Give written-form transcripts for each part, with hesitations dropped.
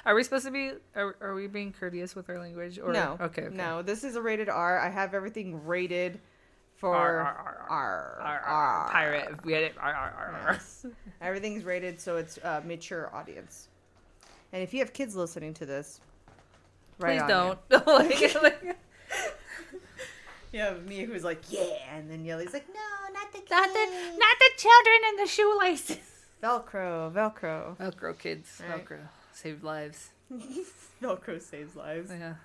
Are we supposed to be? Are we being courteous with our language? Or No. Okay. No. This is a rated R. I have everything rated for R. Pirate. We had it. Yes. Everything's rated so it's mature audience. And if you have kids listening to this, Please don't. Like, yeah, me who's like, yeah, and then Yellie's like, no, not the kids. not the children in the shoelaces. Velcro. Velcro kids. Right. Velcro saved lives. Velcro saves lives. Yeah.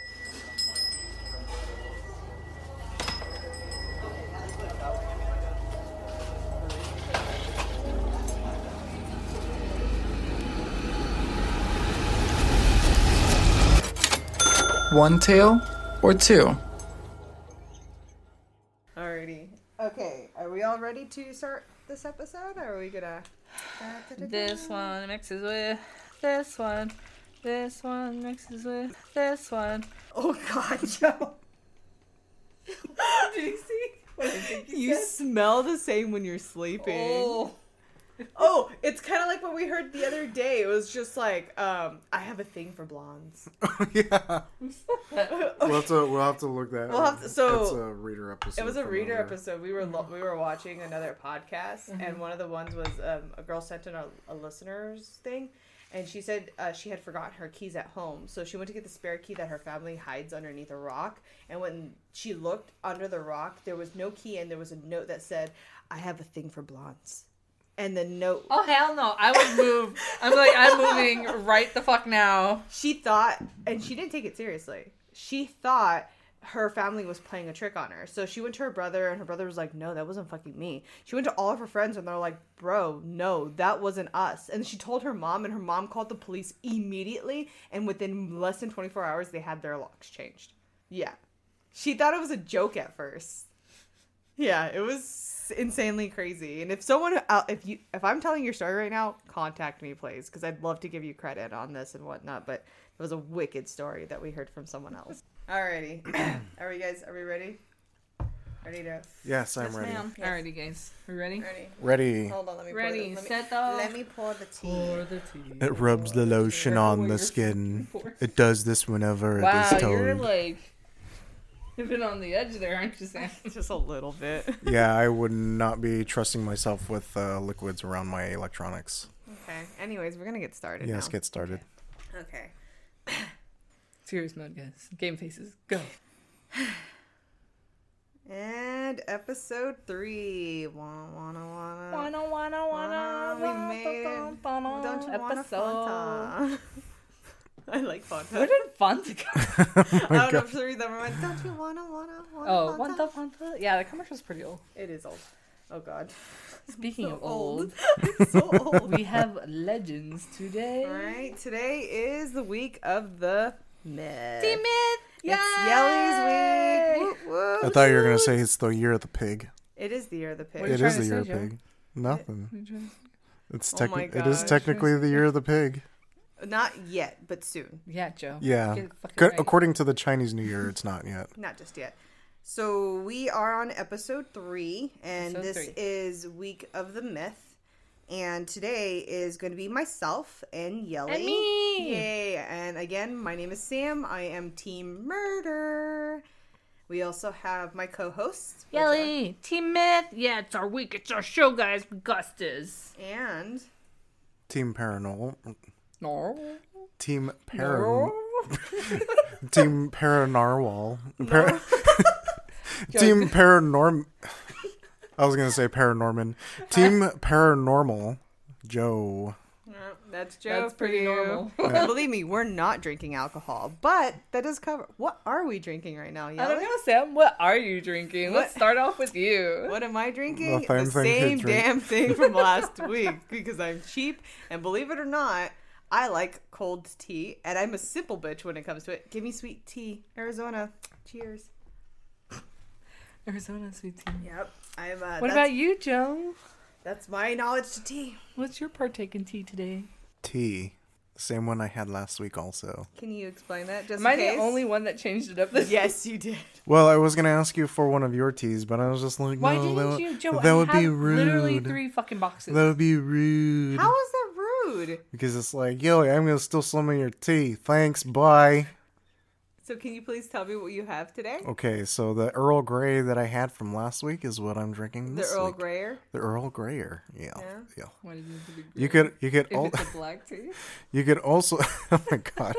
One tail or two? Alrighty. Okay, are we all ready to start this episode? Or are we gonna... This one mixes with this one. This one mixes with this one. Oh God, Joe. Did you see what I think You smell the same when you're sleeping. Oh, it's kind of like what we heard the other day. It was just like, I have a thing for blondes. Yeah. We'll have to look that. We'll have to, so it's a reader episode. it was a from reader another- episode. We were watching another podcast, and one of the ones was a girl sent in a listener's thing, and she said she had forgotten her keys at home, so she went to get the spare key that her family hides underneath a rock. And when she looked under the rock, there was no key, and there was a note that said, "I have a thing for blondes." And the note... Oh, hell no. I would move. I'm moving right the fuck now. She thought, and she didn't take it seriously, she thought her family was playing a trick on her. So she went to her brother, and her brother was like, no, that wasn't fucking me. She went to all of her friends, and they're like, bro, no, that wasn't us. And she told her mom, and her mom called the police immediately, and within less than 24 hours, they had their locks changed. Yeah. She thought it was a joke at first. Yeah, it was insanely crazy. And if someone if I'm telling your story right now, contact me please, because I'd love to give you credit on this and whatnot, but it was a wicked story that we heard from someone else. Alrighty. Are we ready ready to Yes, I'm Yes, ready. ma'am. Yes. Alrighty, guys. We ready? Ready. Hold on, let me Ready, pour set let me pour the tea. Pour the tea. It rubs the lotion on the skin. It does this whenever it Wow, is you're toned. like... You've been on the edge there, aren't you, Sam? Just a little bit. Yeah, I would not be trusting myself with liquids around my electronics. Okay. Anyways, we're gonna get started Yes, now. get started. Okay. Serious mode, guys. Game faces. Go. And episode 3. Wanna. We made it. Don't you want a Fanta? I like Fanta. Where did Fanta come? I don't know if you read that one. Don't you wanna Oh, Fanta? Fanta? Yeah, the commercial's pretty old. It is old. Oh God. Speaking So of old, It's so old. we have legends today. Alright, today is the week of the myth. Team Myth! It's Yellie's week. Whoop, whoop. I thought you were going to say it's the year of the pig. It is the year of the pig. What are you It trying is to the year say, of Joe? pig. Nothing. It's Oh my it is gosh. technically the year of the pig. Not yet, but soon. Yeah, Joe. Yeah. Get it fucking Co- right. According to the Chinese New Year, it's not yet. Not just yet. So we are on episode 3, and Episode this 3. is week of the myth. And today is going to be myself and Yelly. And me! Yay! And again, my name is Sam. I am Team Murder. We also have my co-host. Yelly! Team Myth! Yeah, it's our week. It's our show, guys. Gustas. And Team Paranormal. No. Team No. Team Paranarwal. Team Paranorm. I was gonna say Paranorman. Team Paranormal. Joe. that's Joe That's for pretty you. normal. And believe me, we're not drinking alcohol, but that does cover. What are we drinking right now, I Yelly? don't know, Sam. What are you drinking? Let's What? start off with you. What am I drinking? The The same thing same you drink. damn thing from last week because I'm cheap, and believe it or not, I like cold tea, and I'm a simple bitch when it comes to it. Give me sweet tea, Arizona. Cheers. Arizona sweet tea. Yep, I'm. What about you, Joe? That's my knowledge to tea. What's your partake in tea today? Tea. The same one I had last week also. Can you explain that? Just Am I in the case? only one that changed it up this Yes, you did. Well, I was gonna ask you for one of your teas, but I was just like, Why no, didn't you, Joe? that I would be have literally rude. 3 fucking boxes. That would be rude. How is that rude? rude. Because it's like, yo, I'm going to steal some of your tea. Thanks, bye. So can you please tell me what you have today? Okay, so the Earl Grey that I had from last week is what I'm drinking The this Earl week. Greyer? The Earl Greyer. Yeah. Yeah. Why did you have to be You green? could If it's a black tea? You could also, oh my god.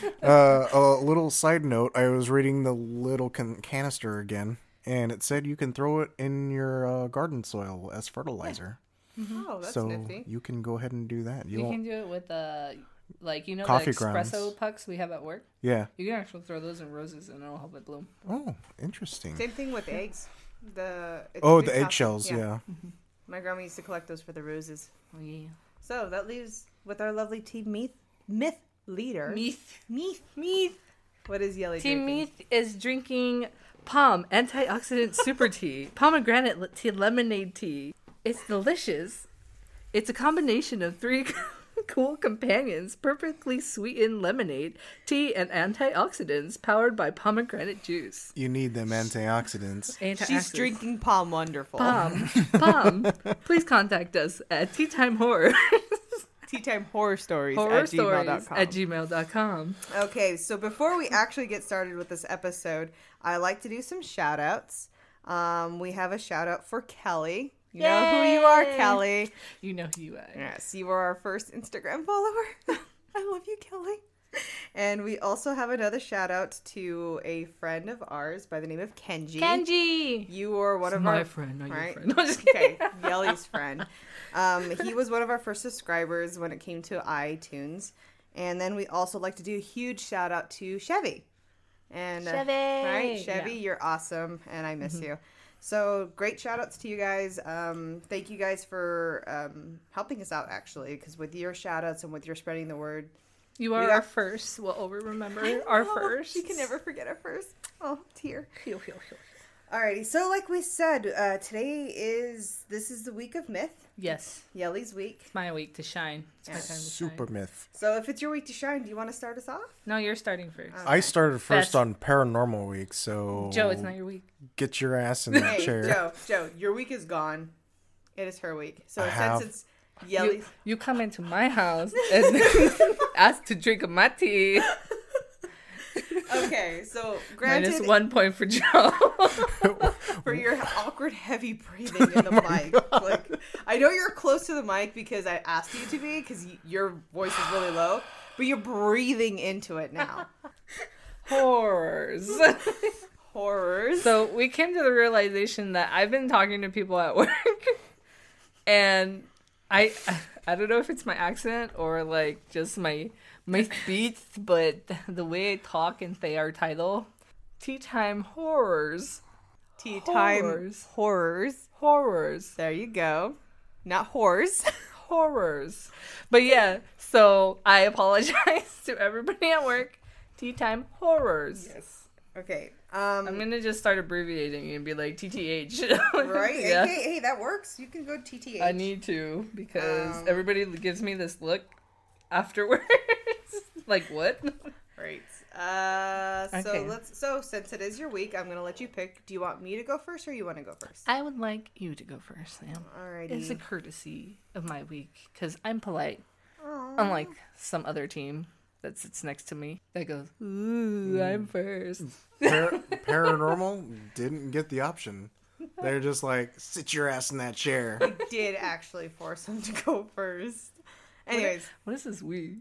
A little side note, I was reading the little canister again, and it said you can throw it in your garden soil as fertilizer. Oh, that's so nifty. you can go ahead and do that. You You won't, can do it with like the Coffee espresso grounds. pucks we have at work. yeah. You can actually throw those in roses and it'll help it bloom. Oh, interesting. Same thing with eggs. It's Oh, food the topping. eggshells, yeah. My grandma used to collect those for the roses. Oh yeah. So that leaves with our lovely team myth leader. Meath. What is Yelly Team drinking? Meath is drinking Palm antioxidant super tea, pomegranate tea, lemonade tea. It's delicious. It's a combination of 3 cool companions, perfectly sweetened lemonade, tea, and antioxidants powered by pomegranate juice. You need them antioxidants. She's drinking Palm Wonderful. Palm. Please contact us at Tea Time Horror. Tea Time Horror Stories Horror at stories gmail.com. at gmail.com. Okay, so before we actually get started with this episode, I like to do some shout outs. We have a shout out for Kelly. You know who you are, Yay! Kelly. You know who you are. Yes, you were our first Instagram follower. I love you, Kelly. And we also have another shout out to a friend of ours by the name of Kenji. Kenji! You were one of My our friend, not right? your friend. No, just kidding. Okay, Yelly's friend. He was one of our first subscribers when it came to iTunes. And then we also like to do a huge shout out to Chevy. And Chevy! right, Chevy, Yeah. you're awesome, and I miss you. So great shout outs to you guys. Thank you guys for helping us out, actually, because with your shout outs and with your spreading the word, You are We our are- first. We'll always remember our Oh, first. You can never forget our first. Oh, tear. Heal, heal, heal. Alrighty, so like we said, this is the week of myth, Yes, Yelly's week. it's my week to shine. It's my Yeah. time to Super shine. myth. So if it's your week to shine, do you want to start us off? No, you're starting first. I started first Best. on Paranormal Week, so Joe, it's not your week. get your ass in that Hey, chair. Joe, your week is gone. It is her week. So I have- since it's Yelly's, You come into my house and ask to drink my tea. okay. So Minus granted, 1 point for Joe. for your awkward, heavy breathing in the mic, like I know you're close to the mic because I asked you to be because your voice is really low, but you're breathing into it now. Horrors. Horrors. So we came to the realization that I've been talking to people at work, and I don't know if it's my accent or like just my speech, but the way I talk and say our title, Tea Time Horrors. Tea time Horrors. horrors. Horrors. There you go. Not whores. Horrors. But yeah, so I apologize to everybody at work. Tea Time Horrors. Yes. Okay. I'm gonna just start abbreviating and be like TTH. Right? Yeah. Hey, that works. You can go TTH. I need to because Um, everybody gives me this look afterwards. Like what? Right. Okay. So since it is your week, I'm gonna let you pick. Do you want me to go first or you want to go first? I would like you to go first, Sam. Alrighty. It's a courtesy of my week because I'm polite, Aw. unlike some other team that sits next to me that goes, "Ooh, I'm first." Paranormal didn't get the option. They're just like, sit your ass in that chair. I did actually force him to go first. Anyways. What is this we?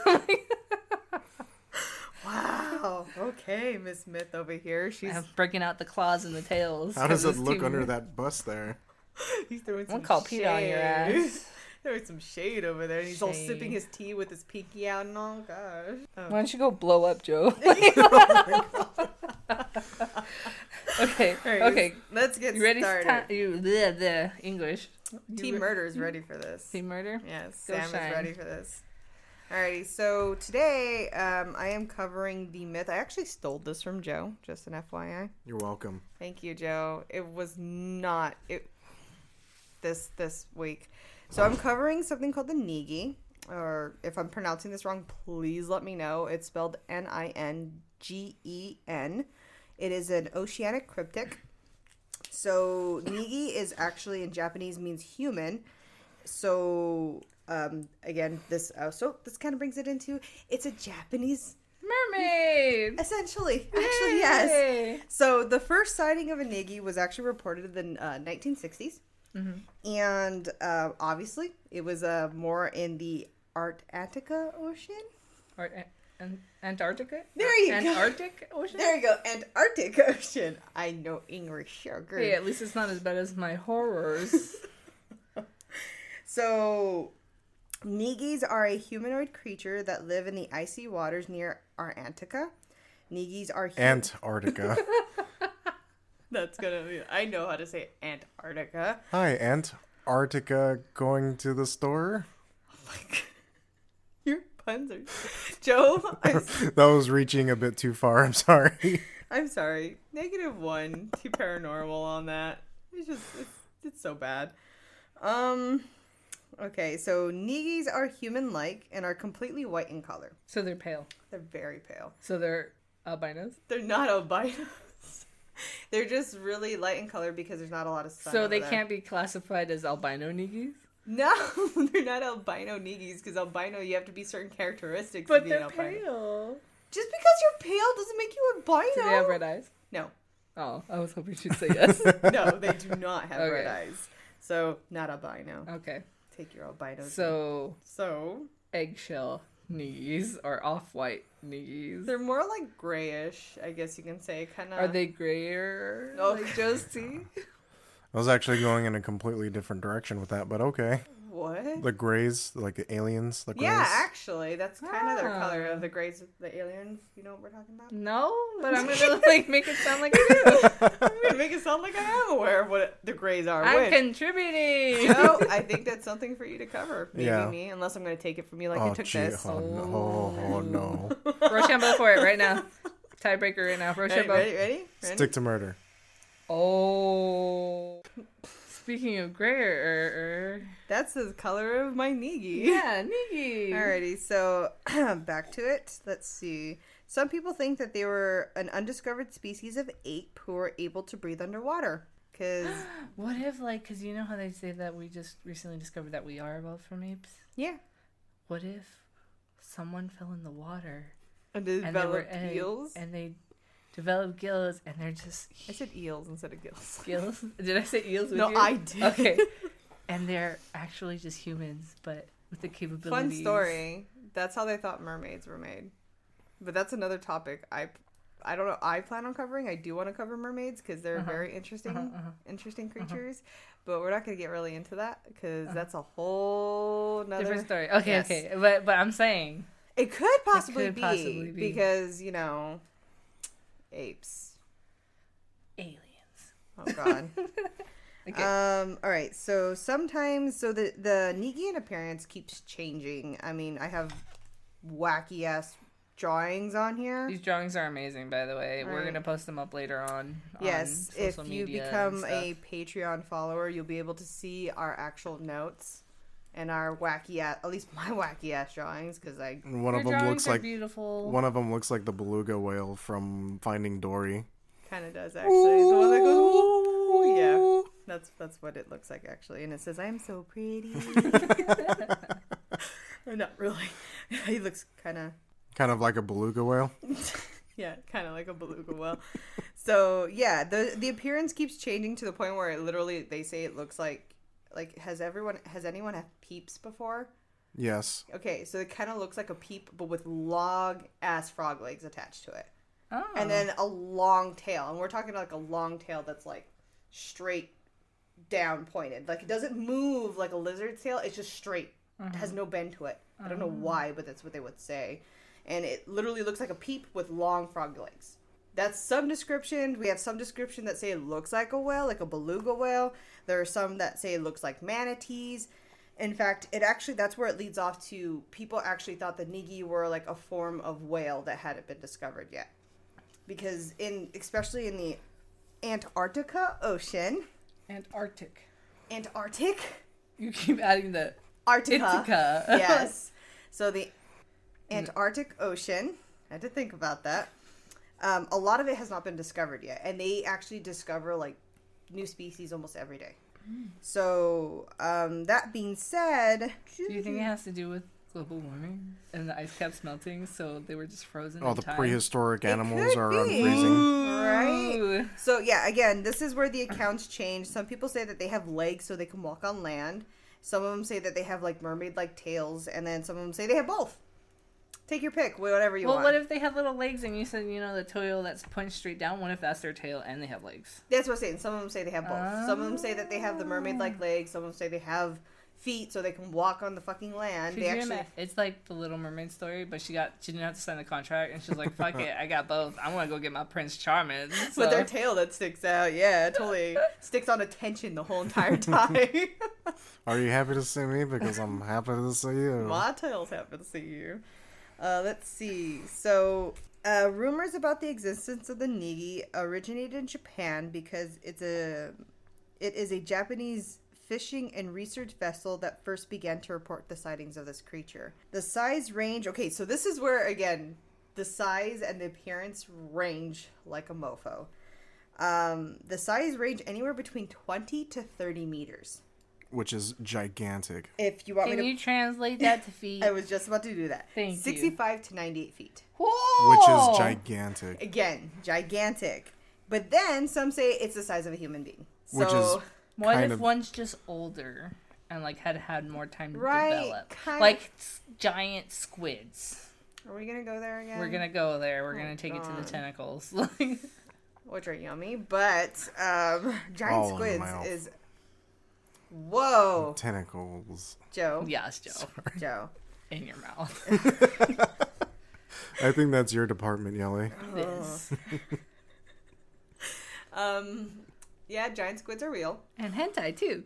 Wow. Okay, Miss Myth over here. She's I'm breaking out the claws and the tails. How does 'cause it this look team- under that bus there? he's throwing some I'll call Pete on your shade. ass. Throwing some shade over there, and he's all Shade. sipping his tea with his pinky out and all. Gosh. Oh. Why don't you go blow up, Joe? Okay, Alright, okay. Let's get You ready? started. The English. Team Murder is ready for this. Team Murder? Yes, Go Sam shine. is ready for this. Alrighty, so today I am covering the myth. I actually stole this from Joe, just an FYI. You're welcome. Thank you, Joe. It was not this week. So I'm covering something called the Nigi, or if I'm pronouncing this wrong, please let me know. It's spelledNingen. It is an oceanic cryptic. So Nigi is actually in Japanese means human. So Again, this kind of brings it into, it's a Japanese Mermaid. essentially. Actually, yes. Yay. So the first sighting of a Nigi was actually reported in the 1960s. And obviously, it was more in the Antarctica Ocean. Antarctica? There you go. Antarctic Ocean? There you go, Antarctic Ocean. I know English sugar. Hey, at least it's not as bad as my horrors. So, Nigis are a humanoid creature that live in the icy waters near Antarctica. Nigis are Antarctica. That's gonna be. I know how to say Antarctica. Hi, Antarctica. Going to the store? Like, your puns are. Joe, That was reaching a bit too far. I'm sorry. I'm sorry. -1 to paranormal on that. It's so bad. Okay, so Nigis are human-like and are completely white in color. So they're pale. They're very pale. So they're albinos? They're not albinos. They're just really light in color because there's not a lot of sun. So over they there. can't be classified as albino nigis? No, they're not albino Nigis because albino, you have to be certain characteristics to But be an they're albino. pale. Just because you're pale doesn't make you albino. Do they have red eyes? No. Oh, I was hoping you'd say yes. No, they do not have red Okay. eyes. So, not albino. Okay. Take your albino. So, So, eggshell nigis or off-white nigis. they're more like grayish, I guess you can say. Kind of. Are they grayer? Oh. Like Josie? I was actually going in a completely different direction with that, but okay. What? The grays, like the aliens, the grays. Yeah, actually, that's kind of their color Ah. of the grays, the aliens. You know what we're talking about? No, but I'm gonna like make it sound like I do. I'm gonna make it sound like I am aware of what the grays are. I'm Which- contributing. No, I think that's something for you to cover. Maybe Yeah. me, unless I'm gonna take it from you like Oh, you took gee. this. Oh, no. Oh, no. Rochambeau for it right now. Tiebreaker right now. Ready, Rochambeau. ready? Stick to murder. Oh. Speaking of grayer. That's the color of my Nigi. Yeah, Nigi. Alrighty, so back to it. Let's see. Some people think that they were an undiscovered species of ape who were able to breathe underwater. Because, What if, like, because you know how they say that we just recently discovered that we are evolved from apes? yeah. What if someone fell in the water And they and they were developed eggs, eels. and they developed gills and they're just I said eels instead of gills. gills? Did I say eels with No, you? I did. Okay. And they're actually just humans, but with the capabilities. Fun story. That's how they thought mermaids were made. But that's another topic. I don't know. I plan on covering. I do want to cover mermaids because they're very interesting creatures. But we're not going to get really into that because that's a whole nother Different story. Okay, Yes. okay. But I'm saying It could possibly, could possibly be. because apes. aliens. Oh God. Okay. All right. So sometimes, the Nigian appearance keeps changing. I mean, I have wacky ass drawings on here. These drawings are amazing, by the way. We're Right. going to post them up later on. Yes, on if social you media become and a stuff. Patreon follower, you'll be able to see our actual notes and our wacky ass, at least my wacky ass drawings, because One of Your them drawings looks are like beautiful. one of them looks like the beluga whale from Finding Dory. kind of does actually. The one that goes, ooh, yeah, that's what it looks like actually, and it says, "I'm so pretty." Or not really. He looks kind of like a beluga whale. yeah, kind of like a beluga whale. So yeah, the appearance keeps changing to the point where it literally they say it looks like has anyone had peeps before? Yes. Okay, so it kind of looks like a peep, but with long ass frog legs attached to it, Oh. and then a long tail. And we're talking like a long tail that's like straight down pointed. Like it doesn't move like a lizard's tail. It's just straight. It has no bend to it. I don't know why, but that's what they would say. And it literally looks like a peep with long frog legs. That's some description. We have some description that say it looks like a whale, like a beluga whale. There are some that say it looks like manatees. In fact, that's where it leads off to people actually thought the Nigi were like a form of whale that hadn't been discovered yet. Because especially in the Antarctica Ocean, Antarctic. Antarctic, You keep adding the Arctica. Ithaca. Yes. So the Antarctic Ocean, I had to think about that. A lot of it has not been discovered yet. And they actually discover like new species almost every day. So, that being said, Do you think it has to do with global warming and the ice caps melting, so they were just frozen? All in the time? prehistoric animals could are be. unfreezing. right? Ooh. So yeah, again, this is where the accounts change. Some people say that they have legs so they can walk on land. Some of them say that they have like mermaid-like tails, and then some of them say they have both. Take your pick, whatever you Well, want. what if they have little legs and you said, the tail that's punched straight down? What if that's their tail and they have legs? That's what I'm saying. Some of them say they have both. Some of them say that they have the mermaid-like legs. Some of them say they have feet so they can walk on the fucking land. Could They you actually. it's like the Little Mermaid story, but she didn't have to sign the contract, and she was like, "Fuck it, I got both. I'm gonna go get my Prince Charming." So. With their tail that sticks out, yeah, it totally sticks on attention the whole entire time. Are you happy to see me? Because I'm happy to see you. My tail's happy to see you. Let's see. So, rumors about the existence of the Nigi originated in Japan because it is a Japanese fishing and research vessel that first began to report the sightings of this creature. The size range. Okay, so this is where again the size and the appearance range like a mofo. The size range anywhere between 20 to 30 meters. Which is gigantic. If you want Can me to, you translate that to feet? I was just about to do that. Thank you. 65 to 98 feet. Which is gigantic. Again, gigantic. But then some say it's the size of a human being. So, Which is What kind if of- one's just older and like had more time to Right, develop? kind Like giant squids. are we gonna go there again? We're gonna go there. We're gonna Oh, take it to the God. tentacles. Which are yummy, but giant All in the squids mouth. is. Whoa, Tentacles. Joe. Yes, Joe. Joe. In your mouth. I think that's your department, Yelly. This. Yeah, giant squids are real. And hentai too.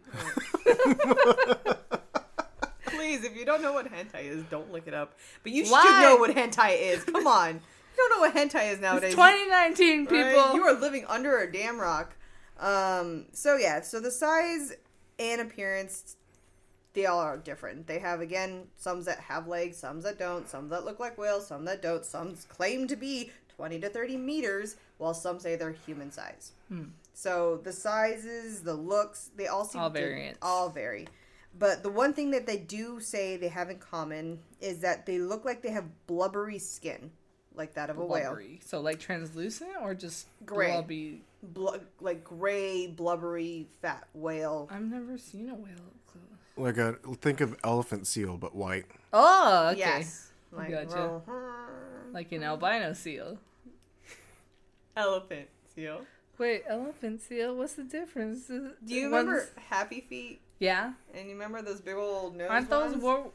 Please, if you don't know what hentai is, don't look it up. But you Why? should know what hentai is. Come on. You don't know what hentai is nowadays. It's 2019, people. Right? You are living under a damn rock. So the size and appearance, they all are different. They have, again, some that have legs, some that don't, some that look like whales, some that don't, some claim to be 20 to 30 meters, while some say they're human size. So the sizes, the looks, they all seem All variants. all vary. But the one thing that they do say they have in common is that they look like they have blubbery skin, like that of a whale. Blubbery. So like translucent or just Gray. blubby? Like gray, blubbery, fat whale. I've never seen a whale up close. Like think of elephant seal, but white. Oh, okay. Yes. Like, Gotcha. Like an albino seal. elephant seal. Wait, elephant seal? What's the difference? Do you remember Happy Feet? Yeah. And you remember those big old nose Aren't those ones?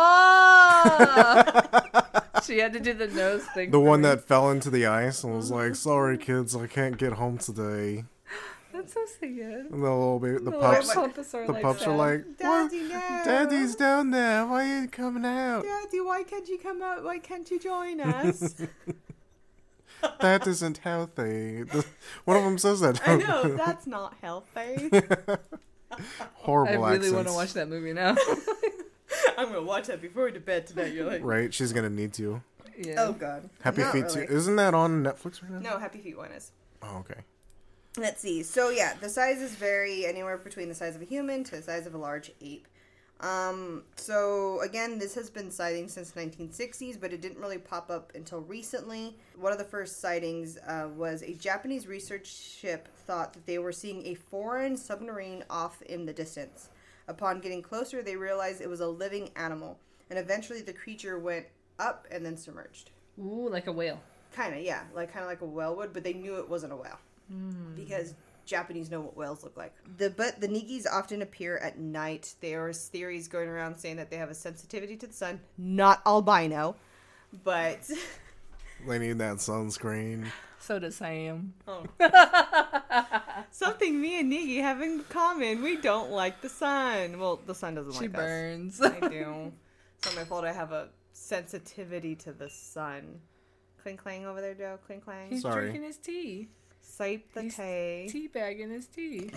Oh! She had to do the nose thing. The for one me. that fell into the ice and was like, "Sorry, kids, I can't get home today." That's so sad. And the little baby, the The pups, pups are the like pups are sad. like, "What? Daddy, no. Daddy's down there. Why are you coming out? Daddy, why can't you come out? Why can't you join us? That isn't healthy." One of them says that. I know, that's not healthy. Horrible I really accents. want to watch that movie now. I'm going to watch that before we go to bed tonight. You're like, Right? She's gonna need to. Yeah. oh, God. Happy Not Feet really. 2. Isn't that on Netflix right now? No, Happy Feet one is. Oh, okay. Let's see. So yeah, the sizes vary anywhere between the size of a human to the size of a large ape. So again, this has been sighting since 1960s, but it didn't really pop up until recently. One of the first sightings was a Japanese research ship thought that they were seeing a foreign submarine off in the distance. Upon getting closer, they realized it was a living animal, and eventually the creature went up and then submerged. Ooh, like a whale. Kind of, yeah, kind of like a whale would, but they knew it wasn't a whale because Japanese know what whales look like. But the Nigis often appear at night. There is theories going around saying that they have a sensitivity to the sun, not albino, but They need that sunscreen. So does Sam. something me and Nigi have in common. We don't like the sun. Well, the sun doesn't She like burns. us. I do. It's not my fault. I have a sensitivity to the sun. Cling clang over there, Joe. Cling clang. He's Sorry. drinking his tea. Sipe the He's tea. Teabagging his tea.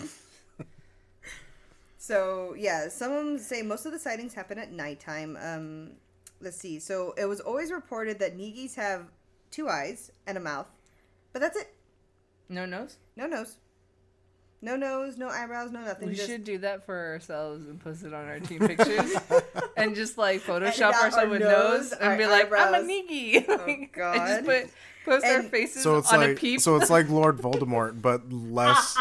So, yeah, some of them say most of the sightings happen at nighttime. Let's see. So, it was always reported that Nigis have 2 eyes and a mouth, but that's it. No nose? No nose. No nose, no eyebrows, no nothing. We just should do that for ourselves and post it on our team pictures. And just like Photoshop Edit out ourselves our with nose, nose our and be like, I'm a eyebrows. Nigi. Oh, And God. just post our And- faces So it's on a like peep. so it's like Lord Voldemort, but less.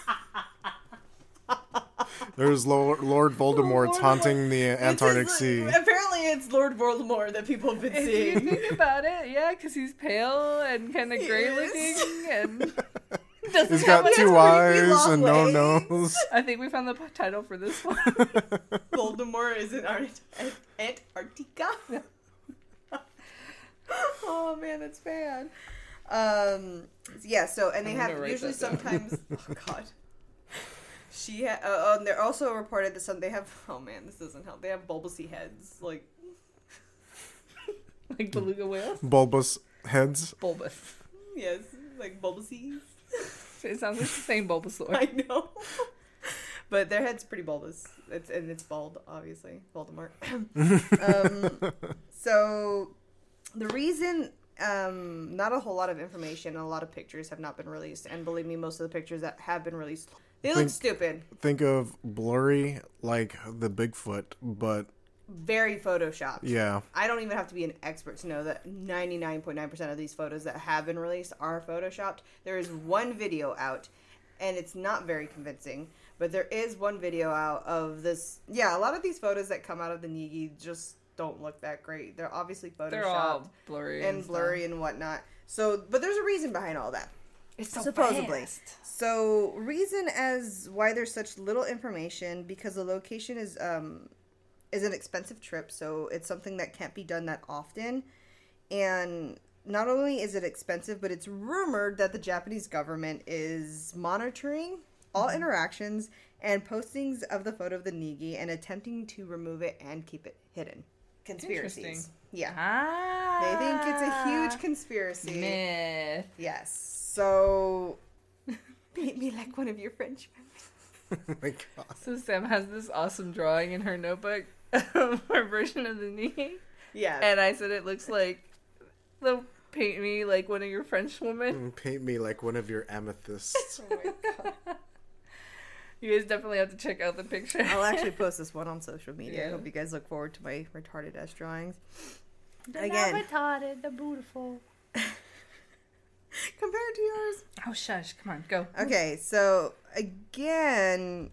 There's Lord Voldemort's haunting the Antarctic Sea. Apparently, it's Lord Voldemort that people have been If you seeing. think about it, yeah, because he's pale and kind of He gray is. looking and doesn't He's have got any- two creepy eyes long and no legs. nose. I think we found the title for this one. Voldemort is in Antarctica. Oh man, that's bad. Yeah. So and they I'm have gonna write usually that down. sometimes. Oh god. And they're also reported that they have. Oh man, this doesn't help. They have bulbousy heads, like Like beluga whales. Bulbous heads. Bulbous. yes, like bulbousy. It sounds like the same Bulbasaur. I know. But their head's pretty bulbous. It's bald, obviously. Voldemort. So the reason not a whole lot of information, a lot of pictures have not been released, and believe me, most of the pictures that have been released, they look stupid. Think of blurry like the Bigfoot, but Very photoshopped. yeah. I don't even have to be an expert to know that 99.9% of these photos that have been released are photoshopped. There is one video out, and it's not very convincing, but there is one video out of this. Yeah, a lot of these photos that come out of the Nigi just don't look that great. They're obviously photoshopped They're all blurry and blurry and whatnot. So, but there's a reason behind all that. It's so supposedly. fast. So, reason as why there's such little information, because the location is an expensive trip, so it's something that can't be done that often. And not only is it expensive, but it's rumored that the Japanese government is monitoring all interactions and postings of the photo of the Nigi and attempting to remove it and keep it hidden. Conspiracies. Interesting. Yeah. Ah. They think it's a huge conspiracy. myth. Yes. So, paint me like one of your Frenchmen. Oh my God. So Sam has this awesome drawing in her notebook of her version of the knee. Yeah. And I said it looks like they'll paint me like one of your French women. Paint me like one of your amethysts. Oh my God. You guys definitely have to check out the picture. I'll actually post this one on social media. I Yeah. hope you guys look forward to my retarded ass drawings. They're Again. not retarded, they're beautiful. Compared to yours. Oh shush, come on, go. Okay, so again,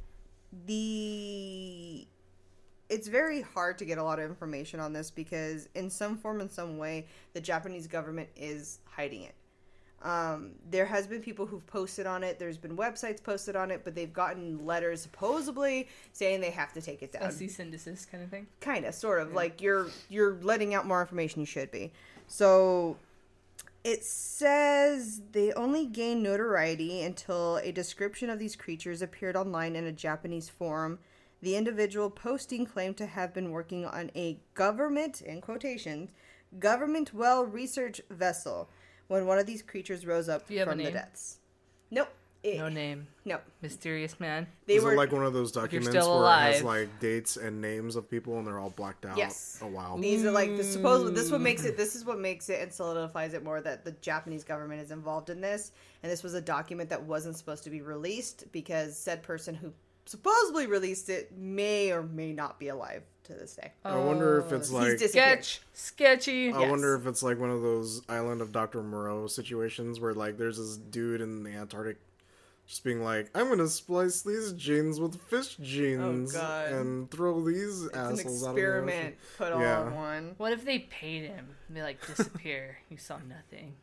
it's very hard to get a lot of information on this because in some form, in some way, the Japanese government is hiding it. There has been people who've posted on it. There's been websites posted on it, but they've gotten letters supposedly saying they have to take it down. A cease and desist kind of thing. Kind of, sort of. Like you're letting out more information you should be. So it says they only gained notoriety until a description of these creatures appeared online in a Japanese forum. The individual posting claimed to have been working on a government, in quotations, government well research vessel when one of these creatures rose up Do you have a from the name? depths. Nope. No name. No. Mysterious man. They Is were it like one of those you're documents still where it has alive. like dates and names of people and they're all blacked out? Yes. Oh wow. These are like supposedly this is what makes it and solidifies it more that the Japanese government is involved in this, and this was a document that wasn't supposed to be released because said person who supposedly released it may or may not be alive to this day. I wonder if it's He's like disappeared. Sketchy. I wonder if it's like one of those Island of Dr. Moreau situations where like there's this dude in the Antarctic just being like, I'm gonna splice these genes with fish genes God. and throw these It's an assholes out of the experiment ocean. put all Yeah. in one. What if they paid him? And they like disappear. You saw nothing.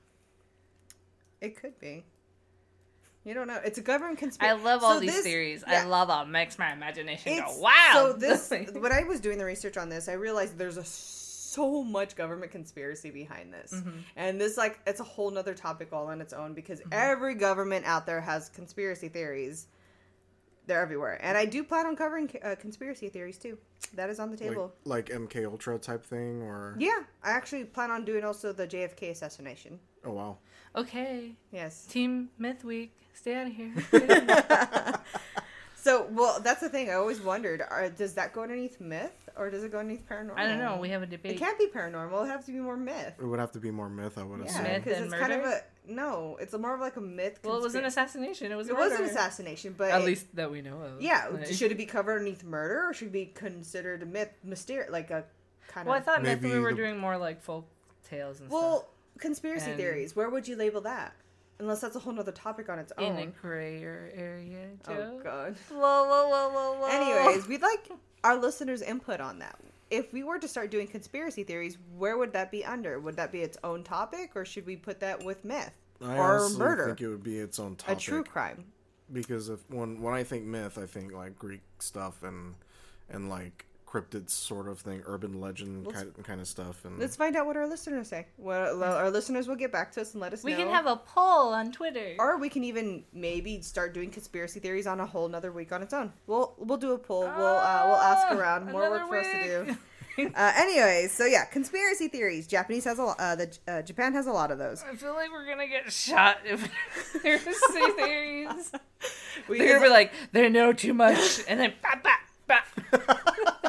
It could be. You don't know. It's a government I conspiracy. love all these theories. I love it. Makes my imagination go wow. So this, when I was doing the research on this, I realized there's so much government conspiracy behind this, and this it's a whole nother topic all on its own because every government out there has conspiracy theories. They're everywhere, and I do plan on covering conspiracy theories too. That is on the table. Like MK Ultra type thing or Yeah, I actually plan on doing also the JFK assassination. oh wow. Okay. Yes. Team Myth Week. Stay out of here. So, well, that's the thing. I always wondered, does that go underneath myth? or does it go underneath paranormal? I don't know. We have a It debate. can't be paranormal. It has to be more myth. It would have to be more myth, I would Yeah, assume. Myth because and it's kind of murder? it's more of like a myth. Well, it was an conspira- assassination. It was. A It was an murder. assassination, but At least that we know of. yeah. Like- Should it be covered underneath murder, or should it be considered a myth, like a kind Well, I of? thought myth Maybe we were the- doing more like folk tales and Well, conspiracy And- theories. Where would you label that? Unless that's a whole nother topic on its stuff. own. In a grayer area, Joe. Oh God. Whoa. Anyways, we'd like our listeners' input on that. If we were to start doing conspiracy theories, where would that be under? Would that be its own topic, or should we put that with myth I or honestly murder, think it would be its own a topic. true crime? Because if when I think myth, I think like Greek stuff and like cryptid sort of thing, urban legend kind of stuff. And Let's find out what our listeners say. Well, our listeners will get back to us and let us We know. can have a poll on Twitter. Or we can even maybe start doing conspiracy theories on a whole nother week on its own. We'll do a poll. We'll ask around. More work for us to do. Anyways, so yeah, conspiracy theories. Japanese has a lot. Japan has a lot of those. I feel like we're gonna get shot if there's theories. We They're gonna be like, they know too much, and then bap, bap, bap.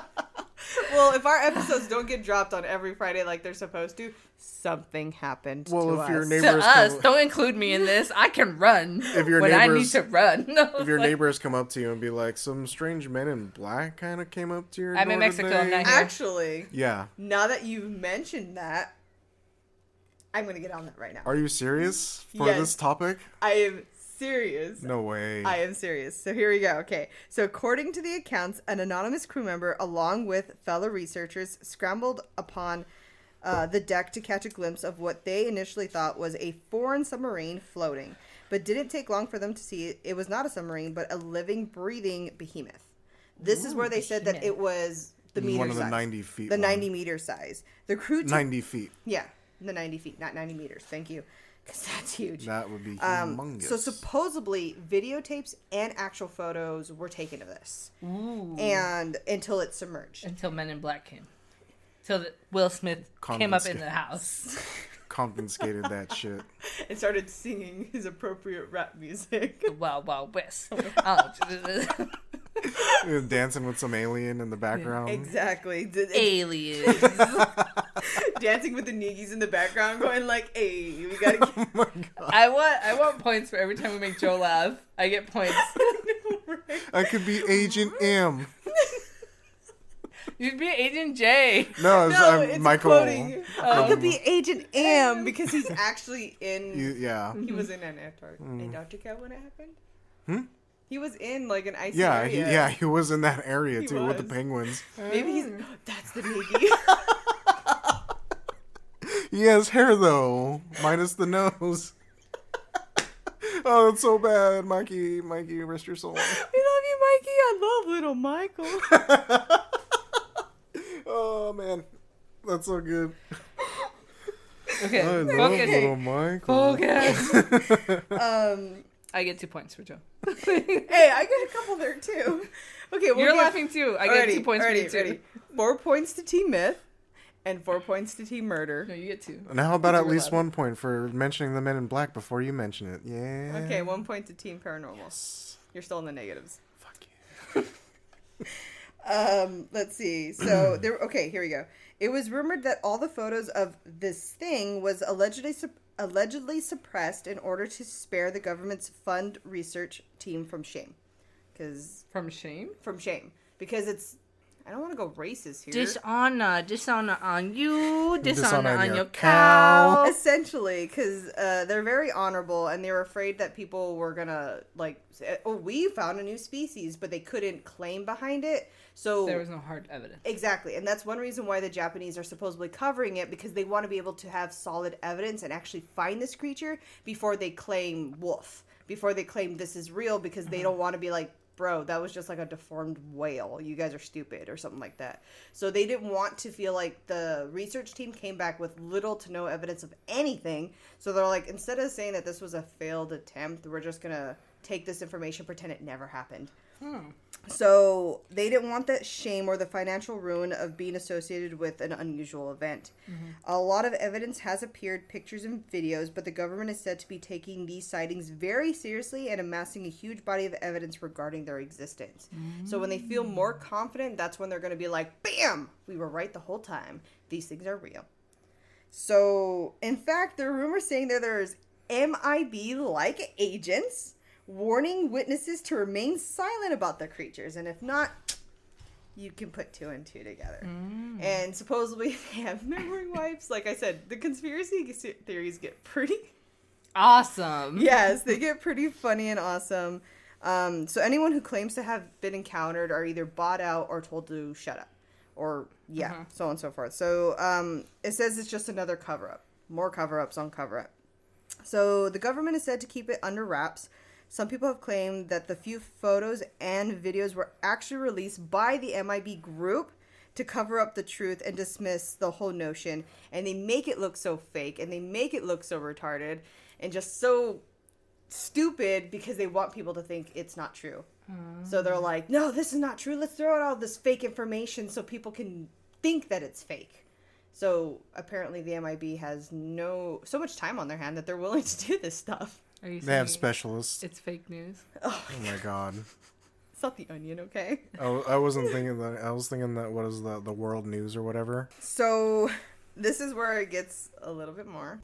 well, if our episodes don't get dropped on every Friday like they're supposed to, something happened Well, to if us. your To neighbors us, come, don't include me in this. I can run If your when I need neighbors- to run. No, if your like- neighbors come up to you and be like, some strange men in black kind of came up to your I'm door in Mexico, today." I'm not here. Actually, Yeah. now that you've mentioned that, I'm gonna get on that right now. Are you serious for Yes. this topic? I am serious. No way. I am serious. So here we go. Okay. So according to the accounts, an anonymous crew member, along with fellow researchers, scrambled upon the deck to catch a glimpse of what they initially thought was a foreign submarine floating, but didn't take long for them to see it was not a submarine, but a living, breathing behemoth. This is where they said that it was the meter One of the size. 90 feet. The one. 90-meter size. The crew... 90 feet. Yeah, the 90 feet, not 90 meters. Thank you. Because that's huge. That would be humongous. So supposedly videotapes and actual photos were taken of this, and until it submerged. Until Men in Black came. Till Will Smith came up in the house. Confiscated that shit. And started singing his appropriate rap music. Wild Wild West. Oh, Dancing with some alien in the background. Exactly. aliens. Dancing with the niggies in the background, going like, "Hey, we gotta." Get... Oh my god. I want points for every time we make Joe laugh. I get points. I could be Agent M. You'd be Agent J. No, No, I'm it's Michael. quoting. I could be Agent M because he's actually in. Yeah. He was in Antarctica when it happened. Hmm? He was in like an icy Yeah, area. he was in that area He too with the was. penguins. Maybe he's. That's the niggy. He has hair though, minus the nose. Oh, that's so bad, Mikey. Mikey, rest your soul. We love you, Mikey. I love little Michael. Oh man, that's so good. Okay. I love Focus. little Michael. Focus. I get 2 points for Joe. Hey, I get a couple there too. Okay, You're laughing too. I get 2 points for you too. 4 points to Team Myth, and 4 points to Team Murder. No, you get 2. And how about at You're least allowed. 1 point for mentioning the Men in Black before you mention it? Yeah. Okay, 1 point to Team Paranormal. You're still in the negatives. Fuck you. Let's see. So there. Okay, here we go. It was rumored that all the photos of this thing was allegedly suppressed in order to spare the government's fund research team from shame. From shame? Because it's. I don't want to go racist here. Dishonor on you, Dishonor on your your cow. cow. Essentially, because they're very honorable, and they were afraid that people were gonna like, say, "Oh, we found a new species," but they couldn't claim behind it. So There was no hard evidence. exactly, and that's one reason why the Japanese are supposedly covering it, because they want to be able to have solid evidence and actually find this creature before they claim wolf, before they claim this is real, because they don't want to be like, bro, that was just like a deformed whale. You guys are stupid or something like that. So they didn't want to feel like the research team came back with little to no evidence of anything. So they're like, instead of saying that this was a failed attempt, we're just going to take this information, pretend it never happened. So they didn't want that shame or the financial ruin of being associated with an unusual event. A lot of evidence has appeared, pictures and videos, but the government is said to be taking these sightings very seriously and amassing a huge body of evidence regarding their existence. So when they feel more confident, that's when they're going to be like, bam, we were right the whole time. These things are real. So, in fact, there are rumors saying that there's MIB-like agents warning witnesses to remain silent about the creatures, and if not, you can put 2 and 2 together. And supposedly they have memory wipes. Like I said, the conspiracy theories get pretty Awesome. yes, they get pretty funny and awesome. So anyone who claims to have been encountered are either bought out or told to shut up, or so on and so forth. So it says it's just another cover-up, more cover-ups on cover-up. So the government is said to keep it under wraps. Some people have claimed that the few photos and videos were actually released by the MIB group to cover up the truth and dismiss the whole notion. And they make it look so fake and they make it look so retarded and just so stupid because they want people to think it's not true. So they're like, no, this is not true. Let's throw out all this fake information so people can think that it's fake. So apparently the MIB has so much time on their hand that they're willing to do this stuff. Are you They have saying specialists. it's fake news? Oh my god. It's not the Onion, okay? I wasn't thinking that. I was thinking that, what is the World News or whatever? So this is where it gets a little bit more.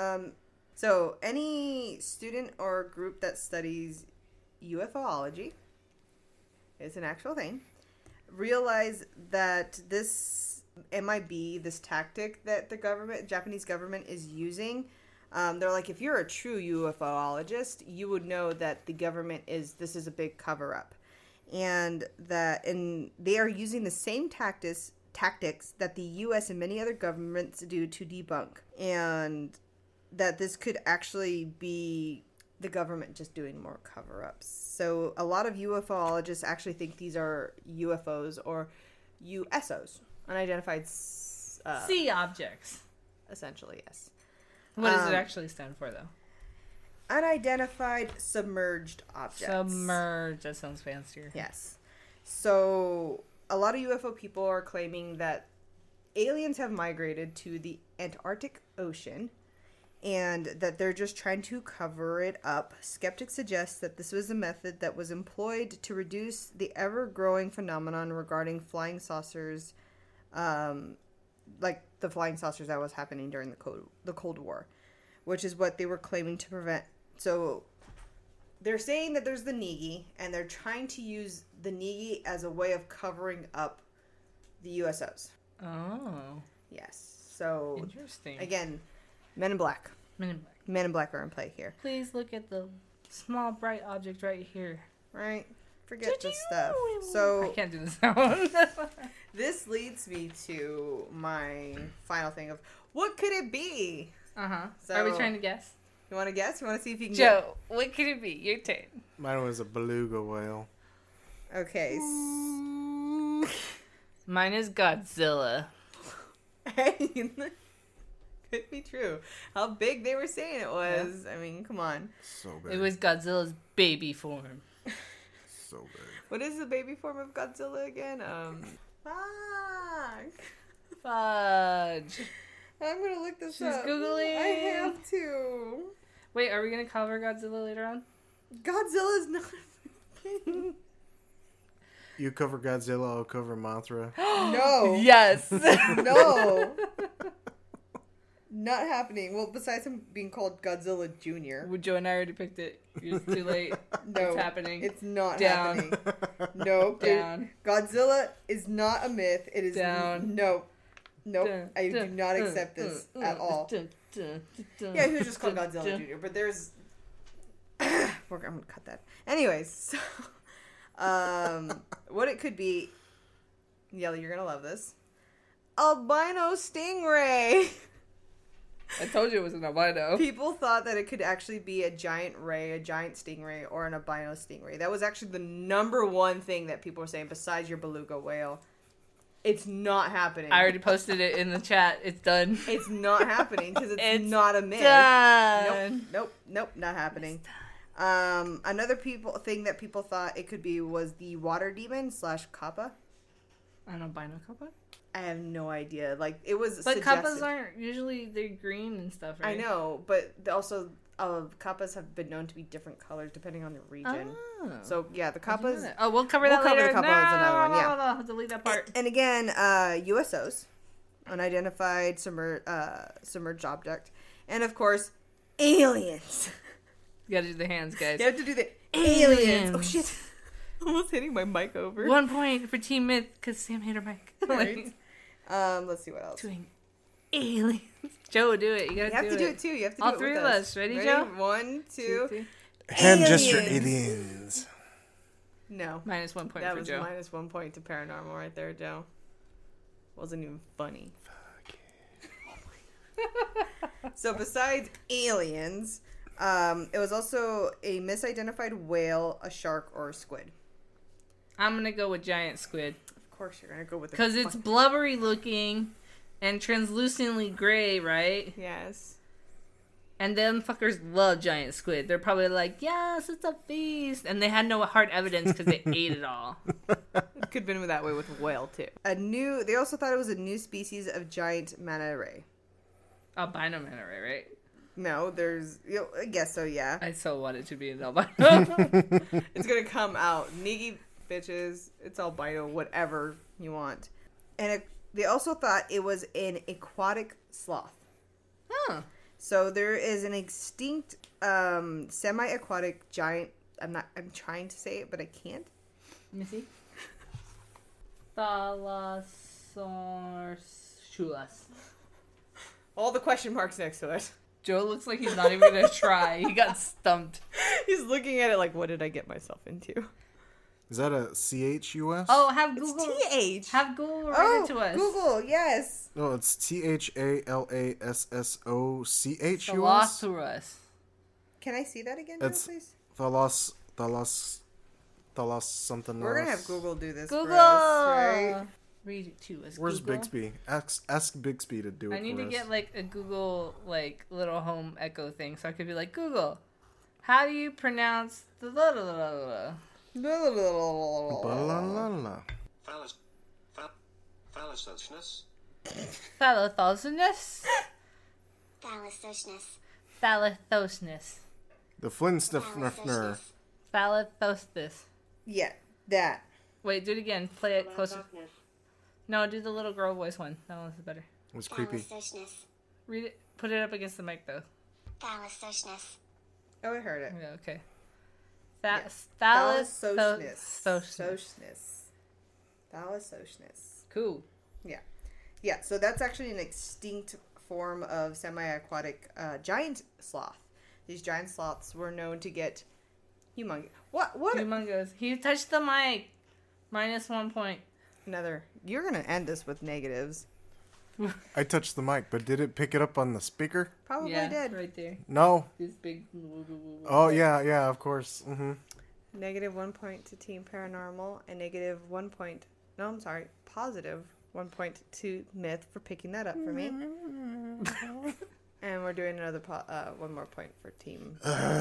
So any student or group that studies UFOlogy, it's an actual thing, realize that this MIB, this tactic that the Japanese government is using, they're like, if you're a true UFOologist, you would know that the government this is a big cover-up. And they are using the same tactics that the U.S. and many other governments do to debunk. And that this could actually be the government just doing more cover-ups. So a lot of UFOologists actually think these are UFOs or USOs, unidentified Sea objects. essentially, yes. What does it actually stand for, though? Unidentified submerged objects. Submerged. That sounds fancier. Yes. So a lot of UFO people are claiming that aliens have migrated to the Antarctic Ocean and that they're just trying to cover it up. Skeptics suggest that this was a method that was employed to reduce the ever-growing phenomenon regarding flying saucers, like the flying saucers that was happening during the Cold War, which is what they were claiming to prevent. So they're saying that there's the Negi, and they're trying to use the Negi as a way of covering up the USOs. Oh. Yes. So, Interesting. again, Men in Black. Men in Black. Men in Black are in play here. Please look at the small bright object right here. Right? Forget this stuff. I So, can't do this sound. this leads me to my final thing of, what could it be? So, Are we trying to guess? You want to guess? You want to see if you can Joe, what could it be? Your turn. Mine was a beluga whale. get... Okay. Mine is Godzilla. Hey, could be true. How big they were saying it was. Yeah. I mean, come on. So big. It was Godzilla's baby form. So big. What is the baby form of Godzilla again? Fuck. Fudge. I'm gonna look this She's up. Googling. I have to. Wait, are we gonna cover Godzilla later on? Godzilla's not a thing. You cover Godzilla, I'll cover Mothra. No. Yes. No. Not happening. Well, besides him being called Godzilla Jr. Joe and I already picked it. It's too late. No. It's happening. It's not Down. happening. Nope. Down. Godzilla is not a myth. It is Down. Nope. Nope. Dun, I do dun, not accept this at all. Yeah, he was just called Godzilla Jr., but there's... I'm going to cut that. Anyways, so... what it could be... Yelly, you're going to love this. Albino stingray! I told you it was an albino. People thought that it could actually be a giant ray, a giant stingray, or an albino stingray. That was actually the number one thing that people were saying besides your beluga whale. It's not happening. I already posted it in the chat. It's done. It's not happening because it's It's not a myth. done. Nope, not happening. Another thing that people thought it could be was the water demon / kappa. Albino kappa? I have no idea. Like, it was But suggested. kappas aren't usually, they're green and stuff, right? I know, but also kappas have been known to be different colors depending on the region. Oh. So yeah, the kappas. Oh, we'll cover that We'll cover later. the kappa as another one, yeah. No, delete that part. And again, USOs, unidentified submerged object, and of course, aliens. You gotta do the hands, guys. You have to do the Aliens. aliens. Oh shit! Almost hitting my mic over. 1 point for Team Myth because Sam hit her mic. Right. Let's see what else. Doing aliens. Joe, do it. You gotta You have to do it too. You have to do All it three with of us. Ready, Ready? Joe? 1, 2. Hand gesture Aliens. aliens. No. Minus 1 point That for was Joe. minus 1 point to paranormal right there, Joe. Wasn't even funny. So besides aliens, it was also a misidentified whale, a shark, or a squid. I'm gonna go with giant squid Of course, you're gonna go with the because it's blubbery looking and translucently gray, right? yes. And them fuckers love giant squid. They're probably like, yes, it's a feast, and they had no hard evidence because they ate it all. It could have been that way with whale too. They also thought it was a new species of giant manta ray. Albino manta ray, right? No, I guess so. Yeah, I so wanted to be an albino. it's gonna come out. Niggy bitches, it's albino, whatever you want. And they also thought it was an aquatic sloth. Huh. So there is an extinct semi-aquatic giant. I'm trying to say it, but I can't. Let me see. Thalassarchulas. All the question marks next to it. Joe looks like he's not even gonna try. He got stumped. He's looking at it like, what did I get myself into? Is that a CHUS? Oh, have It's Google. TH. Have Google write it to us. Google, yes. No, it's THALASSOCHUS. Thalassarus. Can I see that again, Joe, It's please? Thalas something. We're gonna else. have Google do this Google. for us, right? Read it to us. Where's Google. Bixby? Ask Bixby to do it. I need for to us. get like a Google like little home echo thing, so I could be like, Google, how do you pronounce the la la la la? Ba-la-la-la. Phallososness. Thalathosness? Thalassosness. Thalathosness. The Flintstuffner. Thalathosness. Yeah, that. Wait, do it again. Play it closer. No, do the little girl voice one. That one's better. It was creepy. Thalassosness. Read it. Put it up against the mic though. Thalassosness. Oh, I heard it. Yeah, okay. Thalassosness. Thalassosness. Thalassosness. Cool. Yeah, so that's actually an extinct form of semi-aquatic giant sloth. These giant sloths were known to get humongous. What? Humongous. He touched the mic. Minus 1 point. Another. You're gonna end this with negatives. I touched the mic, but did it pick it up on the speaker? Probably Yeah, did. right there. No. This big. Oh yeah, of course. Mm-hmm. Negative 1 point to Team Paranormal, and negative 1 point. No, I'm sorry. Positive 1 point to Myth for picking that up for me. And we're doing another 1 more point for Team.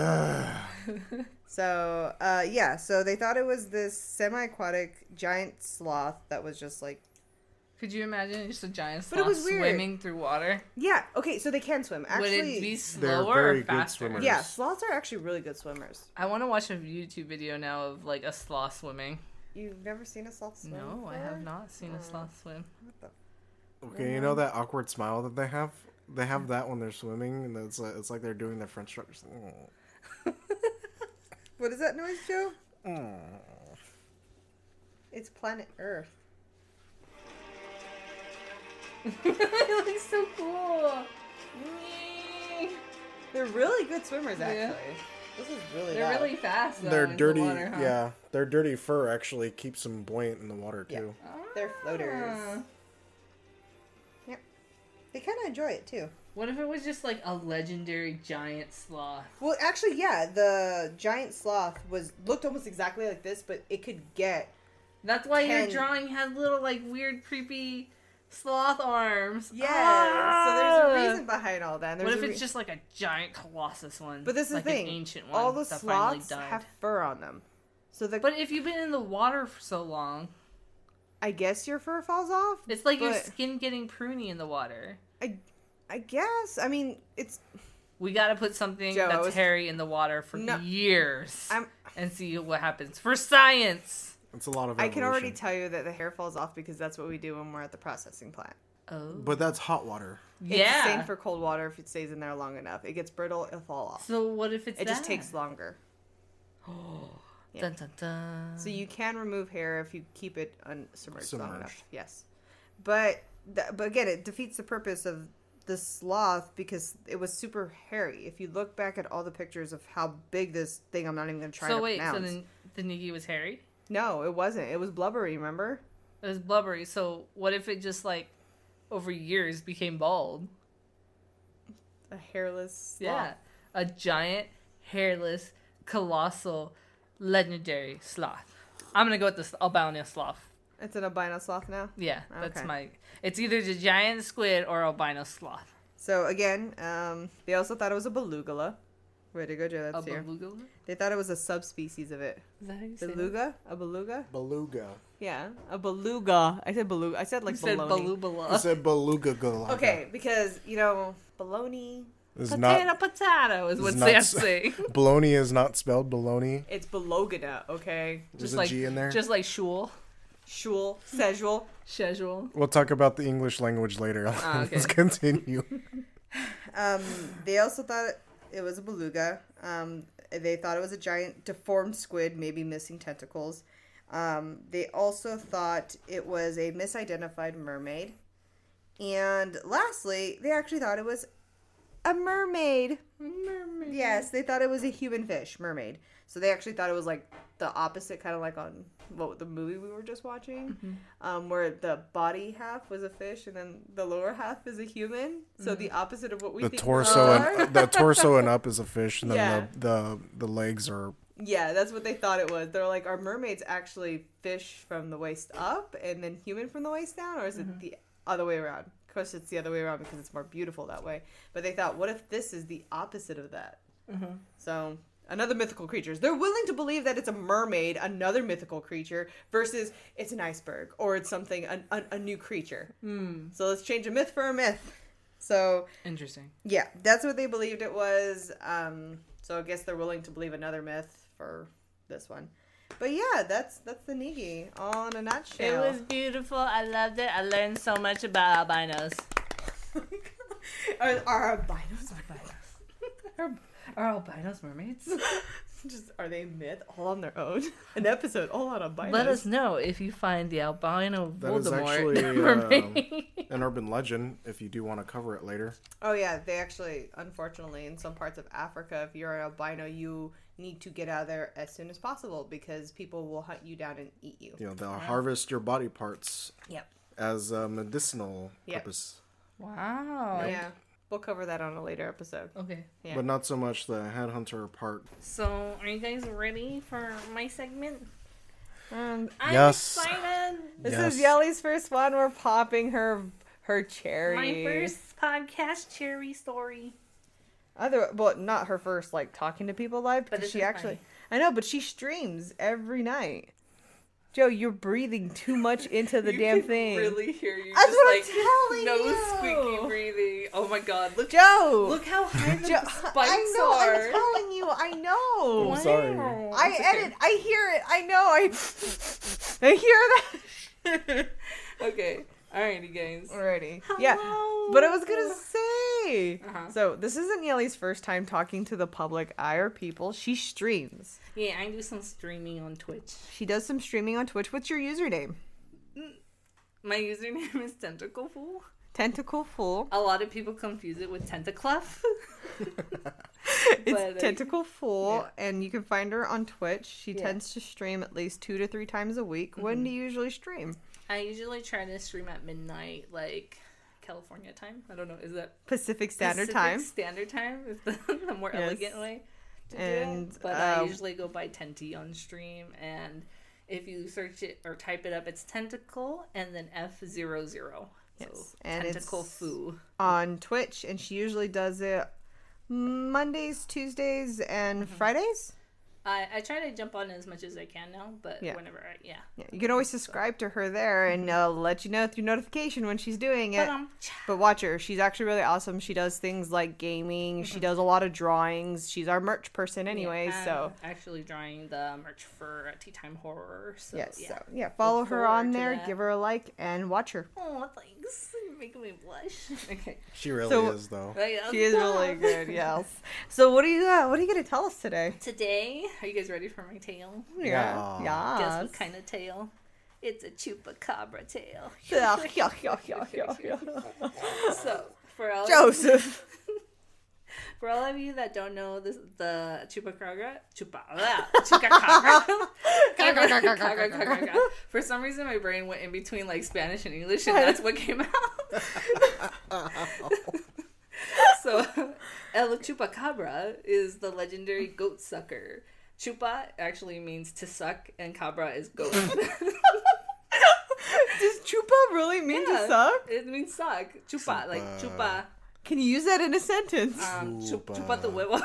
So so they thought it was this semi-aquatic giant sloth that was just like. Could you imagine just a giant But it sloth was weird. swimming through water? Yeah. Okay, so they can swim. Actually, Would it be they're slower very or good faster? swimmers. yeah, sloths are actually really good swimmers. I want to watch a YouTube video now of like a sloth swimming. You've never seen a sloth swim? No, I before? have not seen a sloth swim. Okay, you know that awkward smile that they have? They have that when they're swimming, and it's like they're doing their French strokes. What is that noise, Joe? It's planet Earth. It looks so cool. They're really good swimmers, actually. Yeah. This is really They're loud. really fast. Though, Their in the dirty, water, huh? yeah, their dirty fur actually keeps them buoyant in the water too. They're floaters. Ah. Yep. They kind of enjoy it, too. What if it was just like a legendary giant sloth? Well, actually, yeah, the giant sloth looked almost exactly like this, but it could get... That's why your 10. drawing has little like weird creepy Sloth arms. Yeah. Ah! So there's a reason behind all that. And What there's if a it's just like a giant colossus one? But this is like the thing. An ancient one all the that finally sloths died. have fur on them. So But if you've been in the water for so long, I guess your fur falls off. it's like your but skin getting pruny in the water. I guess. I mean, it's. We gotta put something Joe, that's hairy in the water for No. years I'm. and see what happens. For science! It's a lot of I can already evolution. tell you that the hair falls off because that's what we do when we're at the processing plant. Oh. But that's hot water. It's the Yeah. same for cold water. If it stays in there long enough, it gets brittle. It'll fall off. So what if it's It just that? takes longer. Yeah. Dun, dun, dun. So you can remove hair if you keep it submerged long enough. Submerged. Yes, but again, it defeats the purpose of the sloth because it was super hairy. If you look back at all the pictures of how big this thing, I'm not even going to try So to wait, so pronounce. then the Niggy was hairy? No, it wasn't. It was blubbery. Remember? It was blubbery. So what if it just like over years became bald? A hairless sloth. Yeah, a giant, hairless, colossal, legendary sloth. I'm gonna go with the albino sloth. It's an albino sloth now. Yeah, that's Okay. my. It's either the giant squid or albino sloth. So again, they also thought it was a beluga. Way to go, Joe. A That's here. beluga? They thought it was a subspecies of it. Is that how you say that? Beluga? A beluga? Beluga. Yeah, a beluga. I said beluga. I said like You said baloney. balubala. I said beluga. Okay, because baloney. Is Potato, not potato is what not Sam's s- saying. baloney is not spelled baloney. It's belogana. Okay. There's Just a like G in there. Just like shul, Shul, sejul. schedule. We'll talk about the English language later. Ah, okay. Let's continue. They also thought it was a beluga. They thought it was a giant deformed squid, maybe missing tentacles. They also thought it was a misidentified mermaid. And lastly, they actually thought it was a mermaid. Mermaid. Yes, they thought it was a human fish, mermaid. So they actually thought it was like the opposite, kind of like on the movie we were just watching, where the body half was a fish and then the lower half is a human. So the opposite of what we The think torso mermaids are. and the torso and up is a fish, and then Yeah. the legs are. Yeah, that's what they thought it was. They're like, are mermaids actually fish from the waist up and then human from the waist down, or is it the other way around? Of course, it's the other way around because it's more beautiful that way. But they thought, what if this is the opposite of that? So another mythical creatures. They're willing to believe that it's a mermaid, another mythical creature, versus it's an iceberg or it's something a new creature. So let's change a myth for a myth. So Interesting. yeah, that's what they believed it was. So I guess they're willing to believe another myth for this one. But yeah, that's the Nigi all in a nutshell. It was beautiful. I loved it. I learned so much about albinos. Are albinos Are albinos mermaids? are they a myth all on their own? An episode all on albinos. Let us know if you find the albino That is Voldemort actually mermaid. an urban legend. If you do want to cover it later, Oh yeah, they actually, unfortunately, in some parts of Africa, if you're an albino, you need to get out of there as soon as possible because people will hunt you down and eat you. they'll harvest your body parts Yep. as a medicinal Yep. purpose, Wow. Yeah. We'll cover that on a later episode. Okay. Yeah. but not so much the headhunter part. So, are you guys ready for my segment? I'm Yes. excited. This Yes. is Yelly's first one. We're popping her cherry. My first podcast cherry story. Not her first, like, talking to people live, But because this she is actually... funny. I know, but she streams every night. Joe, you're breathing too much into the damn thing. Really hear you That's just what I'm like telling no you. squeaky breathing. Oh my god! Look, Joe! look how high the Joe, spikes I know, are. I'm telling you, I know. I'm sorry. Wow. I It's okay. edit, I hear it, I know, I hear that. Okay. Alrighty, guys. Alrighty. Yeah. But I was gonna say. Uh-huh. So this isn't Yelly's first time talking to the public eye or people. She streams. Yeah, I do some streaming on Twitch. She does some streaming on Twitch. What's your username? My username is Tentacle Fool. Tentacle Fool. A lot of people confuse it with Tentaclef. It's But, Tentacle Fool, yeah. and you can find her on Twitch. She Yeah. tends to stream at least 2 to 3 times a week. When do you usually stream? I usually try to stream at midnight, like California time. I don't know. Is that Pacific Standard Pacific Time. Standard Time is the more Yes. elegant way to And, do it. But I usually go by Tenty on stream, and if you search it or type it up, it's Tentacle and then F00. Yes, So, and Tentacle it's Fu. on Twitch, and she usually does it Mondays, Tuesdays, and Fridays. I try to jump on as much as I can now, but Yeah. whenever Yeah, you can always subscribe to her there, and I'll let you know through notification when she's doing it. But watch her; she's actually really awesome. She does things like gaming. She does a lot of drawings. She's our merch person, anyways. I'm so actually drawing the merch for Tea Time Horror. So yes, yeah. so yeah, follow Look her on forward to there. that. Give her a like and watch her. Oh, thanks. You're making me blush. Okay. She really So- is, though. She is really good. Yes. So what are you gonna tell us today? Today, are you guys ready for my tale? Yeah. Yeah. Guess what kind of tale? It's a chupacabra tale. Yeah. So, for all Joseph. For all of you that don't know this, the chupacabra, for some reason my brain went in between like Spanish and English, and that's what came out. So, El Chupacabra is the legendary goat sucker. Chupa actually means to suck, and cabra is goat. Does chupa really mean to Yeah, suck? It means suck. Chupa, like chupa. Can you use that in a sentence? Chupa. Chupa the huevos.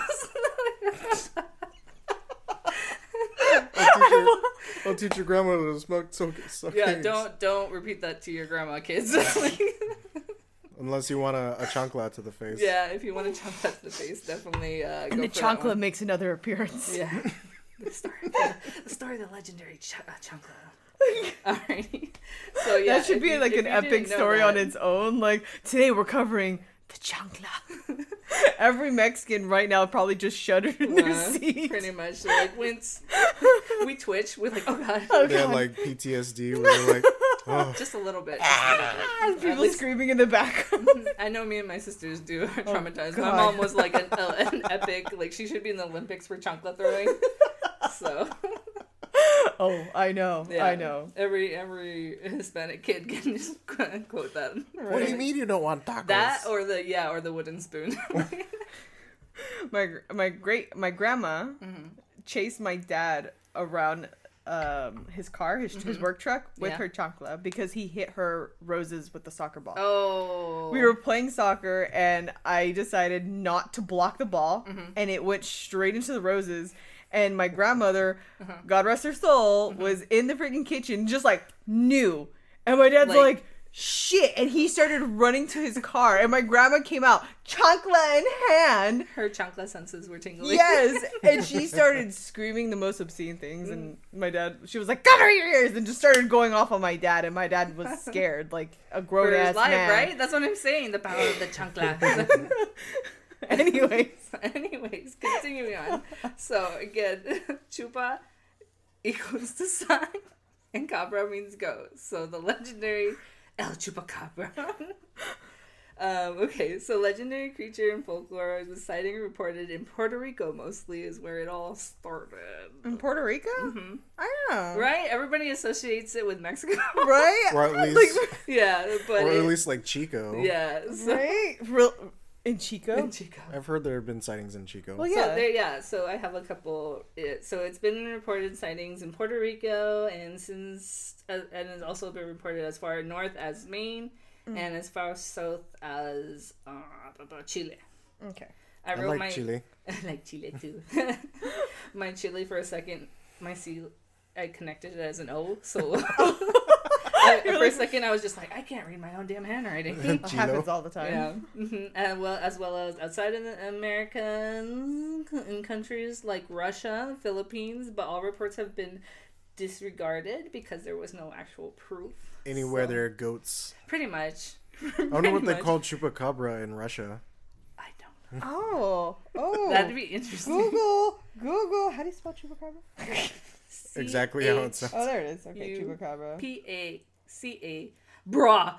I'll teach your grandma to smoke suck Yeah, eggs. don't repeat that to your grandma, kids. Unless you want a chancla to the face. Yeah, if you want to jump at the face, definitely go and the for that chancla one. makes another appearance. Yeah. The story of the legendary chancla. Alrighty. So yeah, That should if be you- like if an you epic didn't know story that- on its own. Like, today we're covering the chancla. Every Mexican right now probably just shuddered in their seat. Pretty much. They're like wince. We twitch. We're like, oh god. They had like PTSD where they're like, oh. Just a little bit. Just a little bit. At People least- screaming in the background. I know me and my sisters do are traumatized. My God. mom was like an epic, like she should be in the Olympics for chancla throwing. So Oh, I know. yeah, I know. Every Hispanic kid can just quote that. What do you mean you don't want tacos? That or the wooden spoon. My grandma chased my dad around his car, his work truck with Yeah. her chancla because he hit her roses with the soccer ball. Oh. We were playing soccer and I decided not to block the ball and it went straight into the roses. And my grandmother, God rest her soul, was in the freaking kitchen just like knew. And my dad's like, shit. And he started running to his car. And my grandma came out, chancla in hand. Her chancla senses were tingling. Yes. And she started screaming the most obscene things. And my dad, she was like, cover your ears. And just started going off on my dad. And my dad was scared, like a For grown his ass life, man. right? That's what I'm saying. The power of the chancla. Anyways, continuing on. So again, chupa equals to suck, and cabra means goat. So the legendary El Chupacabra. Okay, so legendary creature in folklore, the sighting reported in Puerto Rico mostly is where it all started. In Puerto Rico? I don't know. Right? Everybody associates it with Mexico. Right? Or at least, Yeah, but or at it- least like Chico. yeah. So, Right? In Chico? in Chico. I've heard there have been sightings in Chico. Well, So so I have a couple. So it's been reported sightings in Puerto Rico, and and it's also been reported as far north as Maine, and as far south as Chile. Okay. I I wrote like Chile. I like Chile too. My Chile for a second, my C, I connected it as an O, so. For a second, I was just like, I can't read my own damn handwriting. It happens all the time. Yeah, and as well as outside of the Americans, in countries like Russia, Philippines, but all reports have been disregarded because there was no actual proof. Anywhere So, there are goats. pretty much. I wonder what they call chupacabra in Russia. I don't know. Oh. That'd be interesting. Google. How do you spell chupacabra? Exactly how it sounds. Oh, there it is. Okay, U- chupacabra. PACA, bra.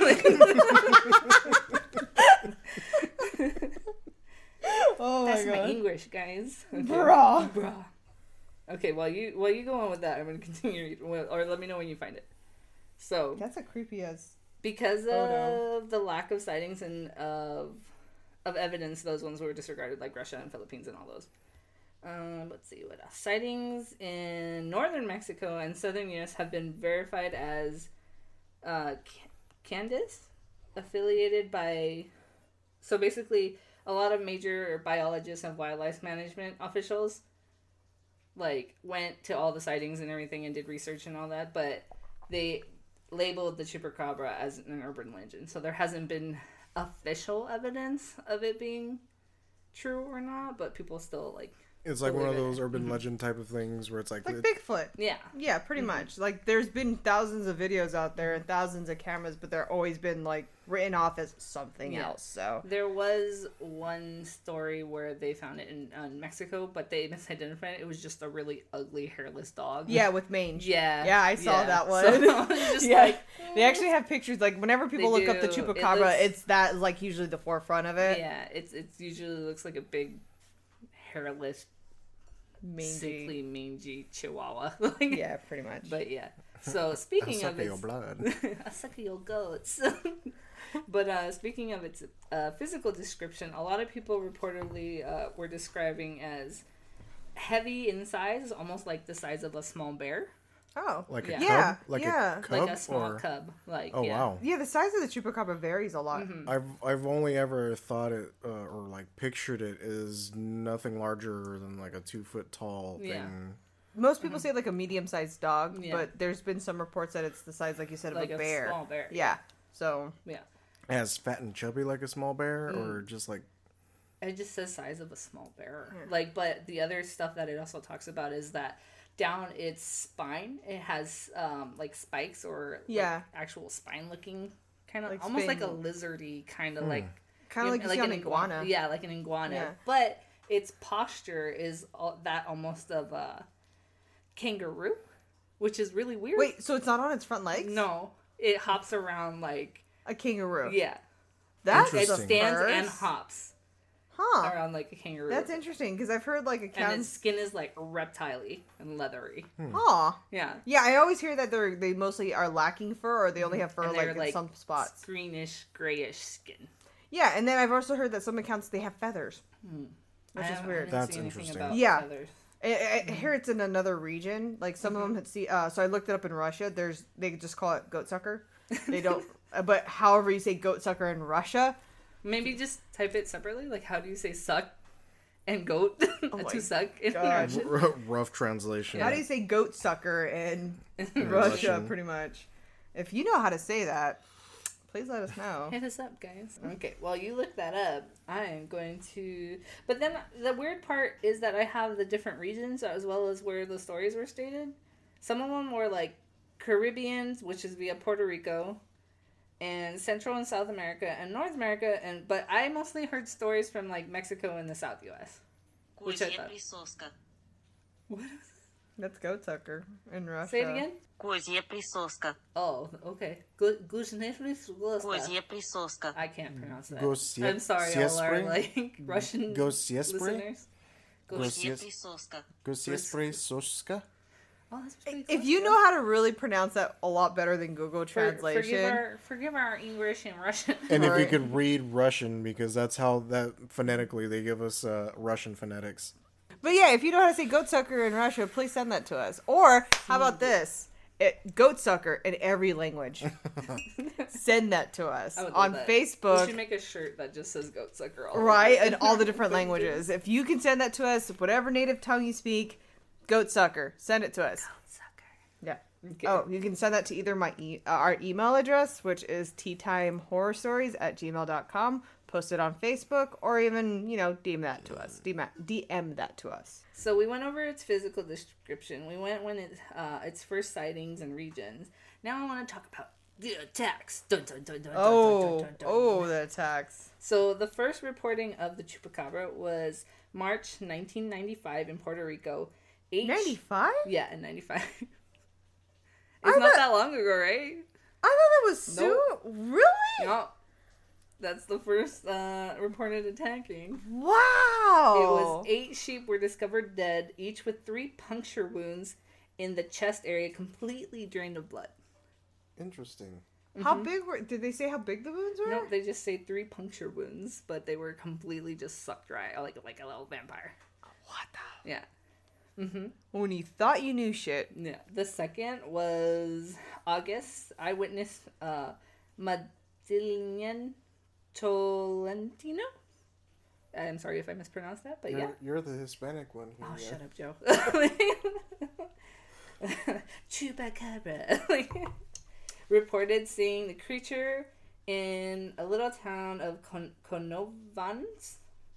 Oh That's my my god. English, guys. Okay. Bra. Bra. Okay, while you go on with that, I'm gonna continue, or let me know when you find it. So, That's a creepy ass. because Photo. of the lack of sightings and of evidence, those ones were disregarded, like Russia and Philippines and all those. Let's see what else. Sightings in northern Mexico and southern U.S. have been verified as Candice affiliated by... So basically, a lot of major biologists and wildlife management officials like went to all the sightings and everything and did research and all that, but they labeled the chupacabra as an urban legend. So there hasn't been official evidence of it being true or not, but people still like... It's like one of believe it. those urban legend type of things where it's like, Like Bigfoot. Yeah. Yeah, pretty much. Like, there's been thousands of videos out there and thousands of cameras, but they're always been, like, written off as something Yeah. else, so... There was one story where they found it in Mexico, but they misidentified it. It was just a really ugly hairless dog. Yeah, with mange. Yeah. Yeah, I saw that one. So I was just Yeah. like... They actually have pictures, like, whenever people They look up the do. It chupacabra, looks- it's that, like, usually the forefront of it. Yeah, it's usually looks like a big, hairless, Mangy. sickly, mangy chihuahua. Like, Yeah, pretty much. But yeah. So speaking suck of of your its... blood. I suck your goats. But speaking of its physical description, a lot of people reportedly were describing as heavy in size, almost like the size of a small bear. Oh. Like Yeah. a cub? Yeah, Like yeah. a cub? Like a small or... cub. Like, Oh, yeah. wow. Yeah, the size of the chupacabra varies a lot. I've only ever thought it or like pictured it as nothing larger than like a 2 foot tall thing. Yeah. Most people say like a medium-sized dog, Yeah. but there's been some reports that it's the size, like you said, of Like a a bear. small bear. Yeah. So, Yeah. As fat and chubby like a small bear, or just like It just says size of a small bear. Like, but the other stuff that it also talks about is that down its spine, it has like spikes or like, Yeah. actual spine looking kind of Like almost like a spin- lizardy kind of like kind of like you see on an iguana. Yeah, like an iguana. Yeah. But its posture is that almost of a kangaroo, which is really weird. Wait, so it's not on its front legs? No, it hops around like A kangaroo. yeah. That's It the Interesting. stands first. and hops Huh. around like a kangaroo. That's interesting, because I've heard like And its accounts... skin is like reptile-y and leathery. Huh. Yeah. Yeah, I always hear that they mostly are lacking fur, or they only have fur And like they're, in some spots. greenish, grayish skin. Yeah, and then I've also heard that some accounts they have feathers, which is I weird. didn't That's see anything interesting. about Yeah. feathers. I hear it's in another region. Like some of them had see. So I looked it up in Russia. They just call it goat sucker. They don't. But however you say goat sucker in Russia, Maybe just type it separately. Like, how do you say suck and goat my to suck in God. Russian? rough translation. how do you say goat sucker in Russia? Russian. Pretty much. If you know how to say that, please let us know. Hit us up, guys. Okay, well, you look that up. I am going to... But then the weird part is that I have the different regions as well as where the stories were stated. Some of them were like Caribbean, which is via Puerto Rico, and Central and South America, and North America, but I mostly heard stories from like Mexico and the South U.S. Which I thought... What? That's goat sucker in Russia. Say it again? Козья присоска. Oh, okay. Guzhnevskoska. присоска. I can't pronounce that. Gosye- I'm sorry, all our Siespre? like Russian Gosiespre? listeners. Козья Gosies- присоска. Gosiespre Soska? Oh, that's pretty If close, you yeah. know how to really pronounce that a lot better than Google Translation, Forgive our English and Russian. And if you Right. could read Russian, because that's how that phonetically they give us Russian phonetics. but yeah, if you know how to say goat sucker in Russia, please send that to us. Or how about this? Goat sucker in every language. Send that to us I would love on that. We Facebook. should make a shirt that just says goat sucker all Right, over it. in all the different languages. If you can send that to us, whatever native tongue you speak, goat sucker, send it to us. Sucker. Yeah. Okay. Oh, you can send that to either our email address, which is teatimehorrorstories@gmail.com. Post it on Facebook, or even, DM that to us. DM that to us. So we went over its physical description. We went when its first sightings and regions. Now I want to talk about the attacks. Dun, dun, dun, dun, dun, dun, dun, dun. The attacks. So the first reporting of the chupacabra was March 1995 in Puerto Rico. 95? Yeah, in 95. It's I not thought- that long ago, right? I thought that was soon. Nope. Really? No. That's the first reported attacking. Wow. It was 8 sheep were discovered dead, each with 3 puncture wounds in the chest area, completely drained of blood. Interesting. How big did they say how big the wounds were? Nope, they just say 3 puncture wounds, but they were completely just sucked dry, like a little vampire. What the? Yeah. When you thought you knew shit. Yeah. The second was August. Eyewitness Madero Castilian Tolentino. I'm sorry if I mispronounced that, but yeah. You're the Hispanic one here. Oh, yeah. shut up, Joe. Chupacabra. Reported seeing the creature in a little town of Canovans.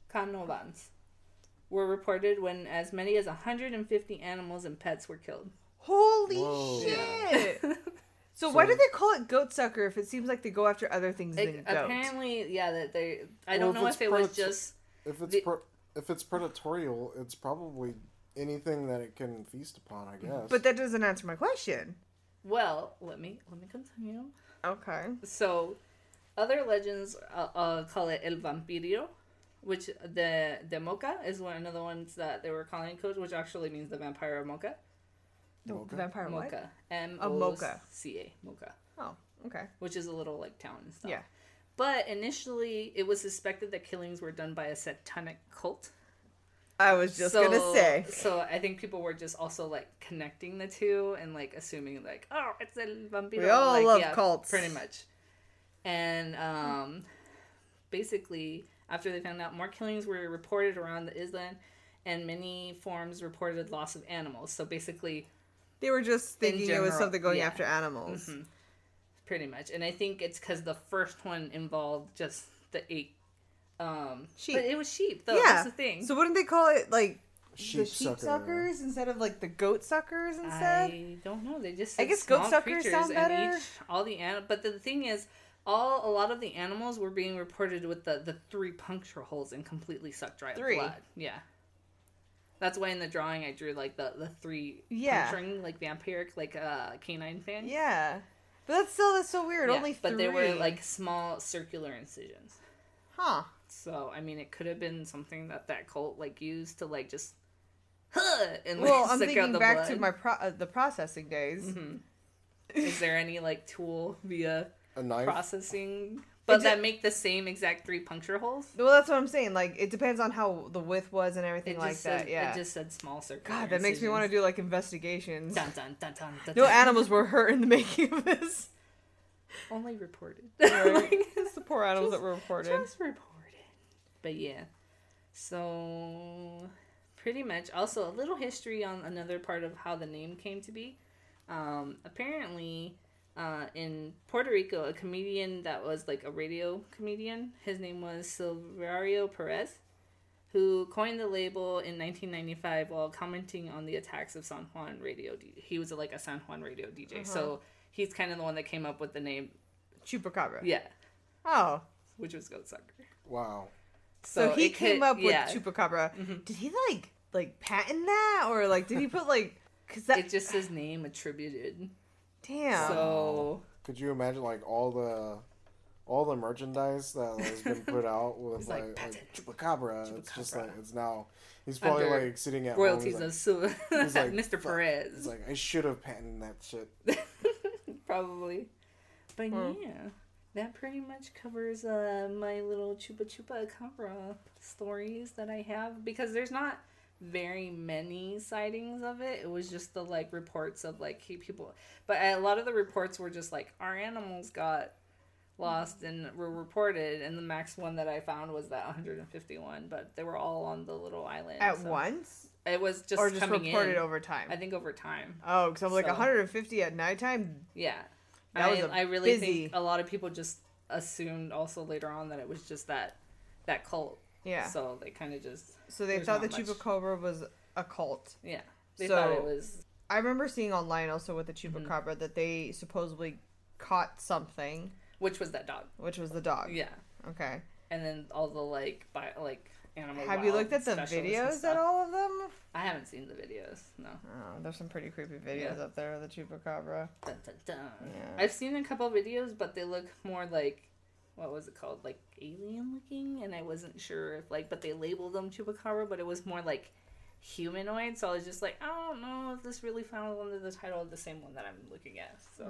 Were reported when as many as 150 animals and pets were killed. Holy Whoa. shit! So why do they call it goat sucker if it seems like they go after other things than goats? Apparently, yeah, that they. I Well, don't know if it was just. If it's the- if it's predatorial, it's probably anything that it can feast upon, I guess. But that doesn't answer my question. Well, let me continue. Okay. So, other legends call it El Vampirio, which the Mocha is one of the ones that they were calling Coach, which actually means the vampire of Mocha. The Mocha? vampire what? Mocha. Mocha. Mocha. Mocha. Oh, okay. Which is a little like town and stuff. Yeah. But initially, it was suspected that killings were done by a satanic cult. I was just gonna say. So I think people were just also like connecting the two and like assuming like, oh, it's El Vampiro. We all like, love yeah, cults. pretty much. And basically, after they found out, more killings were reported around the island, and many forms reported loss of animals. So basically, They were just thinking it was general, something going yeah. after animals. pretty much. And I think it's because the first one involved just the 8 Sheep. But it was sheep, though. Yeah. That's the thing. So wouldn't they call it like the Sheep sheep sucker. suckers instead of like the goat suckers instead? I don't know. They just I said guess goat small suckers creatures sound and better. all the but the thing is, a lot of the animals were being reported with the 3 puncture holes and completely sucked dry 3? blood. Yeah. That's why in the drawing I drew like the 3 Yeah. puncturing like vampiric like canine fan. Yeah. But that's so weird. Yeah, Only 3. but they were like small circular incisions. Huh. So I mean, it could have been something that cult like used to like just, and like, Well, I'm suck out thinking the back blood. to my the processing days. Is there any like tool via a knife. processing, but that make the same exact 3 puncture holes? Well, that's what I'm saying. Like, it depends on how the width was and everything It like just that. said, Yeah. It just said small circular. God, that makes me want to do like investigations. Dun, dun, dun, dun, dun, No dun. animals were hurt in the making of this. Only reported. Right? It's the poor animals that were reported. Just reported. But yeah. So pretty much. Also, a little history on another part of how the name came to be. Apparently, in Puerto Rico, a comedian that was like a radio comedian, his name was Silverio Perez, who coined the label in 1995 while commenting on the attacks of San Juan radio. He was like a San Juan radio DJ. So he's kind of the one that came up with the name. Chupacabra. Yeah. Oh. Which was Goat Sucker. Wow. So he it came could- up with yeah. Chupacabra. Did he like patent that, or like did he put like? Cause that It just says name attributed. damn. So Could you imagine like all the merchandise that has been put out with It's like, like patent. Chupacabra? It's just like Chupacabra. it's now he's probably Under like sitting at royalties home. of He's Silver, he's like, Mr. "Fuck." Perez, He's like, I should have patented that shit. probably. But yeah, that pretty much covers my little Chupa Chupa Cabra stories that I have, because there's not very many sightings of it. It was just the like reports of like people, but a lot of the reports were just like our animals got lost and were reported, and the max one that I found was that 151, but they were all on the little island At so once, it was just or just coming reported in over time. I think over time. Oh, because I'm like So- 150 at nighttime. Yeah. That was I really busy. think a lot of people just assumed also later on that it was just that cult. Yeah. So they kind of just So they there's thought the not much- Chupacabra was a cult. yeah. They So- thought it was I remember seeing online also with the Chupacabra that they supposedly caught something, which was that dog. which was the dog. Yeah. Okay. And then all the like animal. Have you wild looked at the specialists and videos stuff. at all of them? I haven't seen the videos. No. Oh, there's some pretty creepy videos Yeah. up there of the Chupacabra. Dun, dun, dun. Yeah. I've seen a couple videos, but they look more like, what was it called? Like alien looking, and I wasn't sure if but they labeled them Chupacabra, but it was more like humanoid. So I was just like, I don't know if this really fell under the title of the same one that I'm looking at. So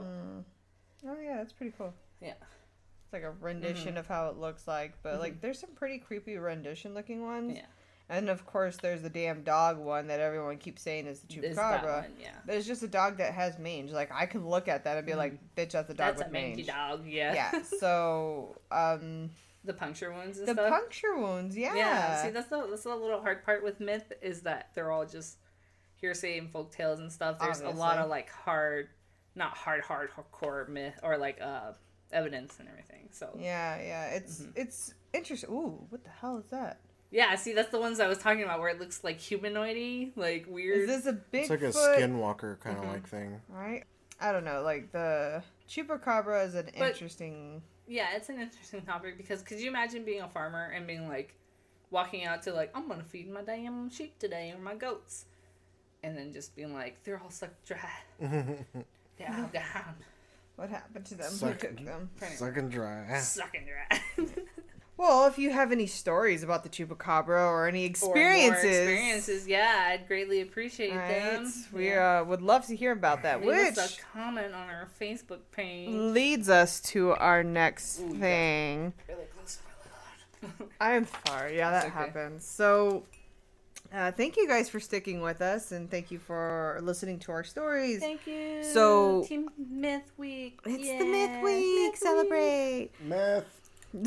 Oh yeah, that's pretty cool. yeah, It's like a rendition of how it looks like, but like there's some pretty creepy rendition looking ones. yeah. And of course, there's the damn dog one that everyone keeps saying is the Is that chupacabra. one, yeah. But it's just a dog that has mange. Like, I can look at that and be like, bitch, that's a dog That's a with mangy mange. dog, yeah. Yeah. So, The puncture wounds and the stuff. puncture wounds, yeah. Yeah, see, that's the little hard part with myth is that they're all just hearsay and folk tales and stuff. There's a lot Obviously. of like not hardcore myth or like evidence and everything. So Yeah. It's interesting. Ooh, what the hell is that? yeah, see, that's the ones I was talking about where it looks like humanoidy, like weird. Is this a Bigfoot? It's like a skinwalker kind of like thing. Right? I don't know. Like, the chupacabra is an But- interesting... Yeah, it's an interesting topic because could you imagine being a farmer and being like walking out to like I'm gonna feed my damn sheep today or my goats, and then just being like they're all sucked dry. They're all gone. What happened to them? Who Suck- took them? Sucking dry. Sucking dry. Well, if you have any stories about the chupacabra or any Or more experiences, experiences, yeah, I'd greatly appreciate them. right, we Yeah. would love to hear about that. Leave Which us a comment on our Facebook page. leads us to our next Ooh, yeah. thing. Really close to my loud. I'm sorry. Yeah, that That's okay. happens. So, thank you guys for sticking with us, and thank you for listening to our stories. Thank you. So- Team Myth Week. It's Yeah. the Myth Week. Celebrate. Meth.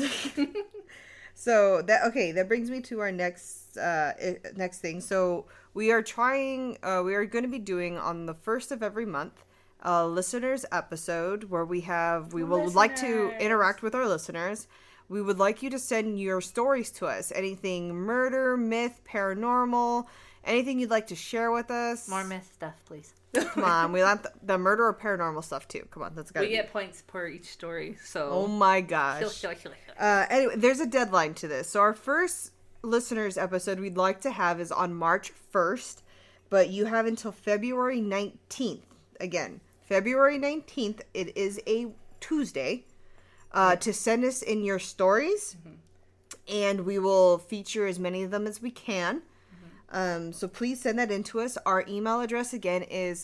So that brings me to our next thing. So we are going to be doing on the first of every month a listeners episode where we would like to Listeners. interact with our listeners. We would like you to send your stories to us. Anything murder, myth, paranormal, anything you'd like to share with us. More myth stuff, please. Come on, we want the murder or paranormal stuff too. Come on, that's got to We be. get points per each story, so. Oh my gosh. Kill. Anyway, there's a deadline to this. So our first listeners episode we'd like to have is on March 1st, but you have until February 19th. Again, February 19th, it is a Tuesday, to send us in your stories, and we will feature as many of them as we can. So please send that in to us. Our email address again is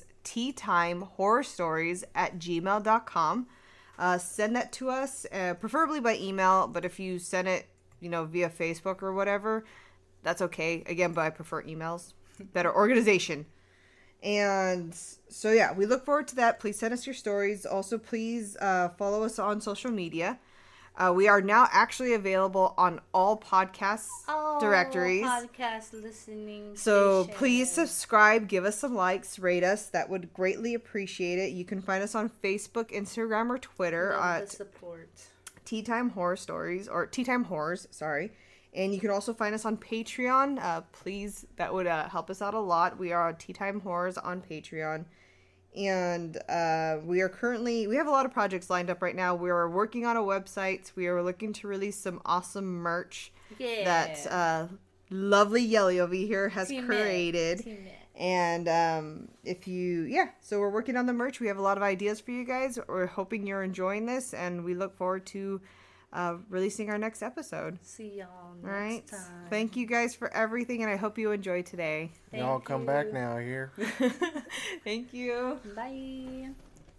teatimehorrorstories@gmail.com. Send that to us, preferably by email, but if you send it, via Facebook or whatever, that's okay. Again, but I prefer emails. Better organization. And so, yeah, we look forward to that. Please send us your stories. Also, please follow us on social media. We are now actually available on all podcast directories. Podcast listening. So stations. please subscribe, give us some likes, rate us. That would greatly appreciate it. You can find us on Facebook, Instagram, or Twitter Love the at support. Tea Time Horror Stories, or Tea Time Horrors, sorry. And you can also find us on Patreon. Please, that would help us out a lot. We are on Tea Time Horrors on Patreon. And we have a lot of projects lined up right now. We are working on a website. We are looking to release some awesome merch Yeah. that lovely Yelly over here has Team created. Team Myth. And so we're working on the merch. We have a lot of ideas for you guys. We're hoping you're enjoying this, and we look forward to releasing our next episode. See y'all next All right. time. Thank you guys for everything, and I hope you enjoyed today. Y'all Thank come you. back now here. Thank you. Bye.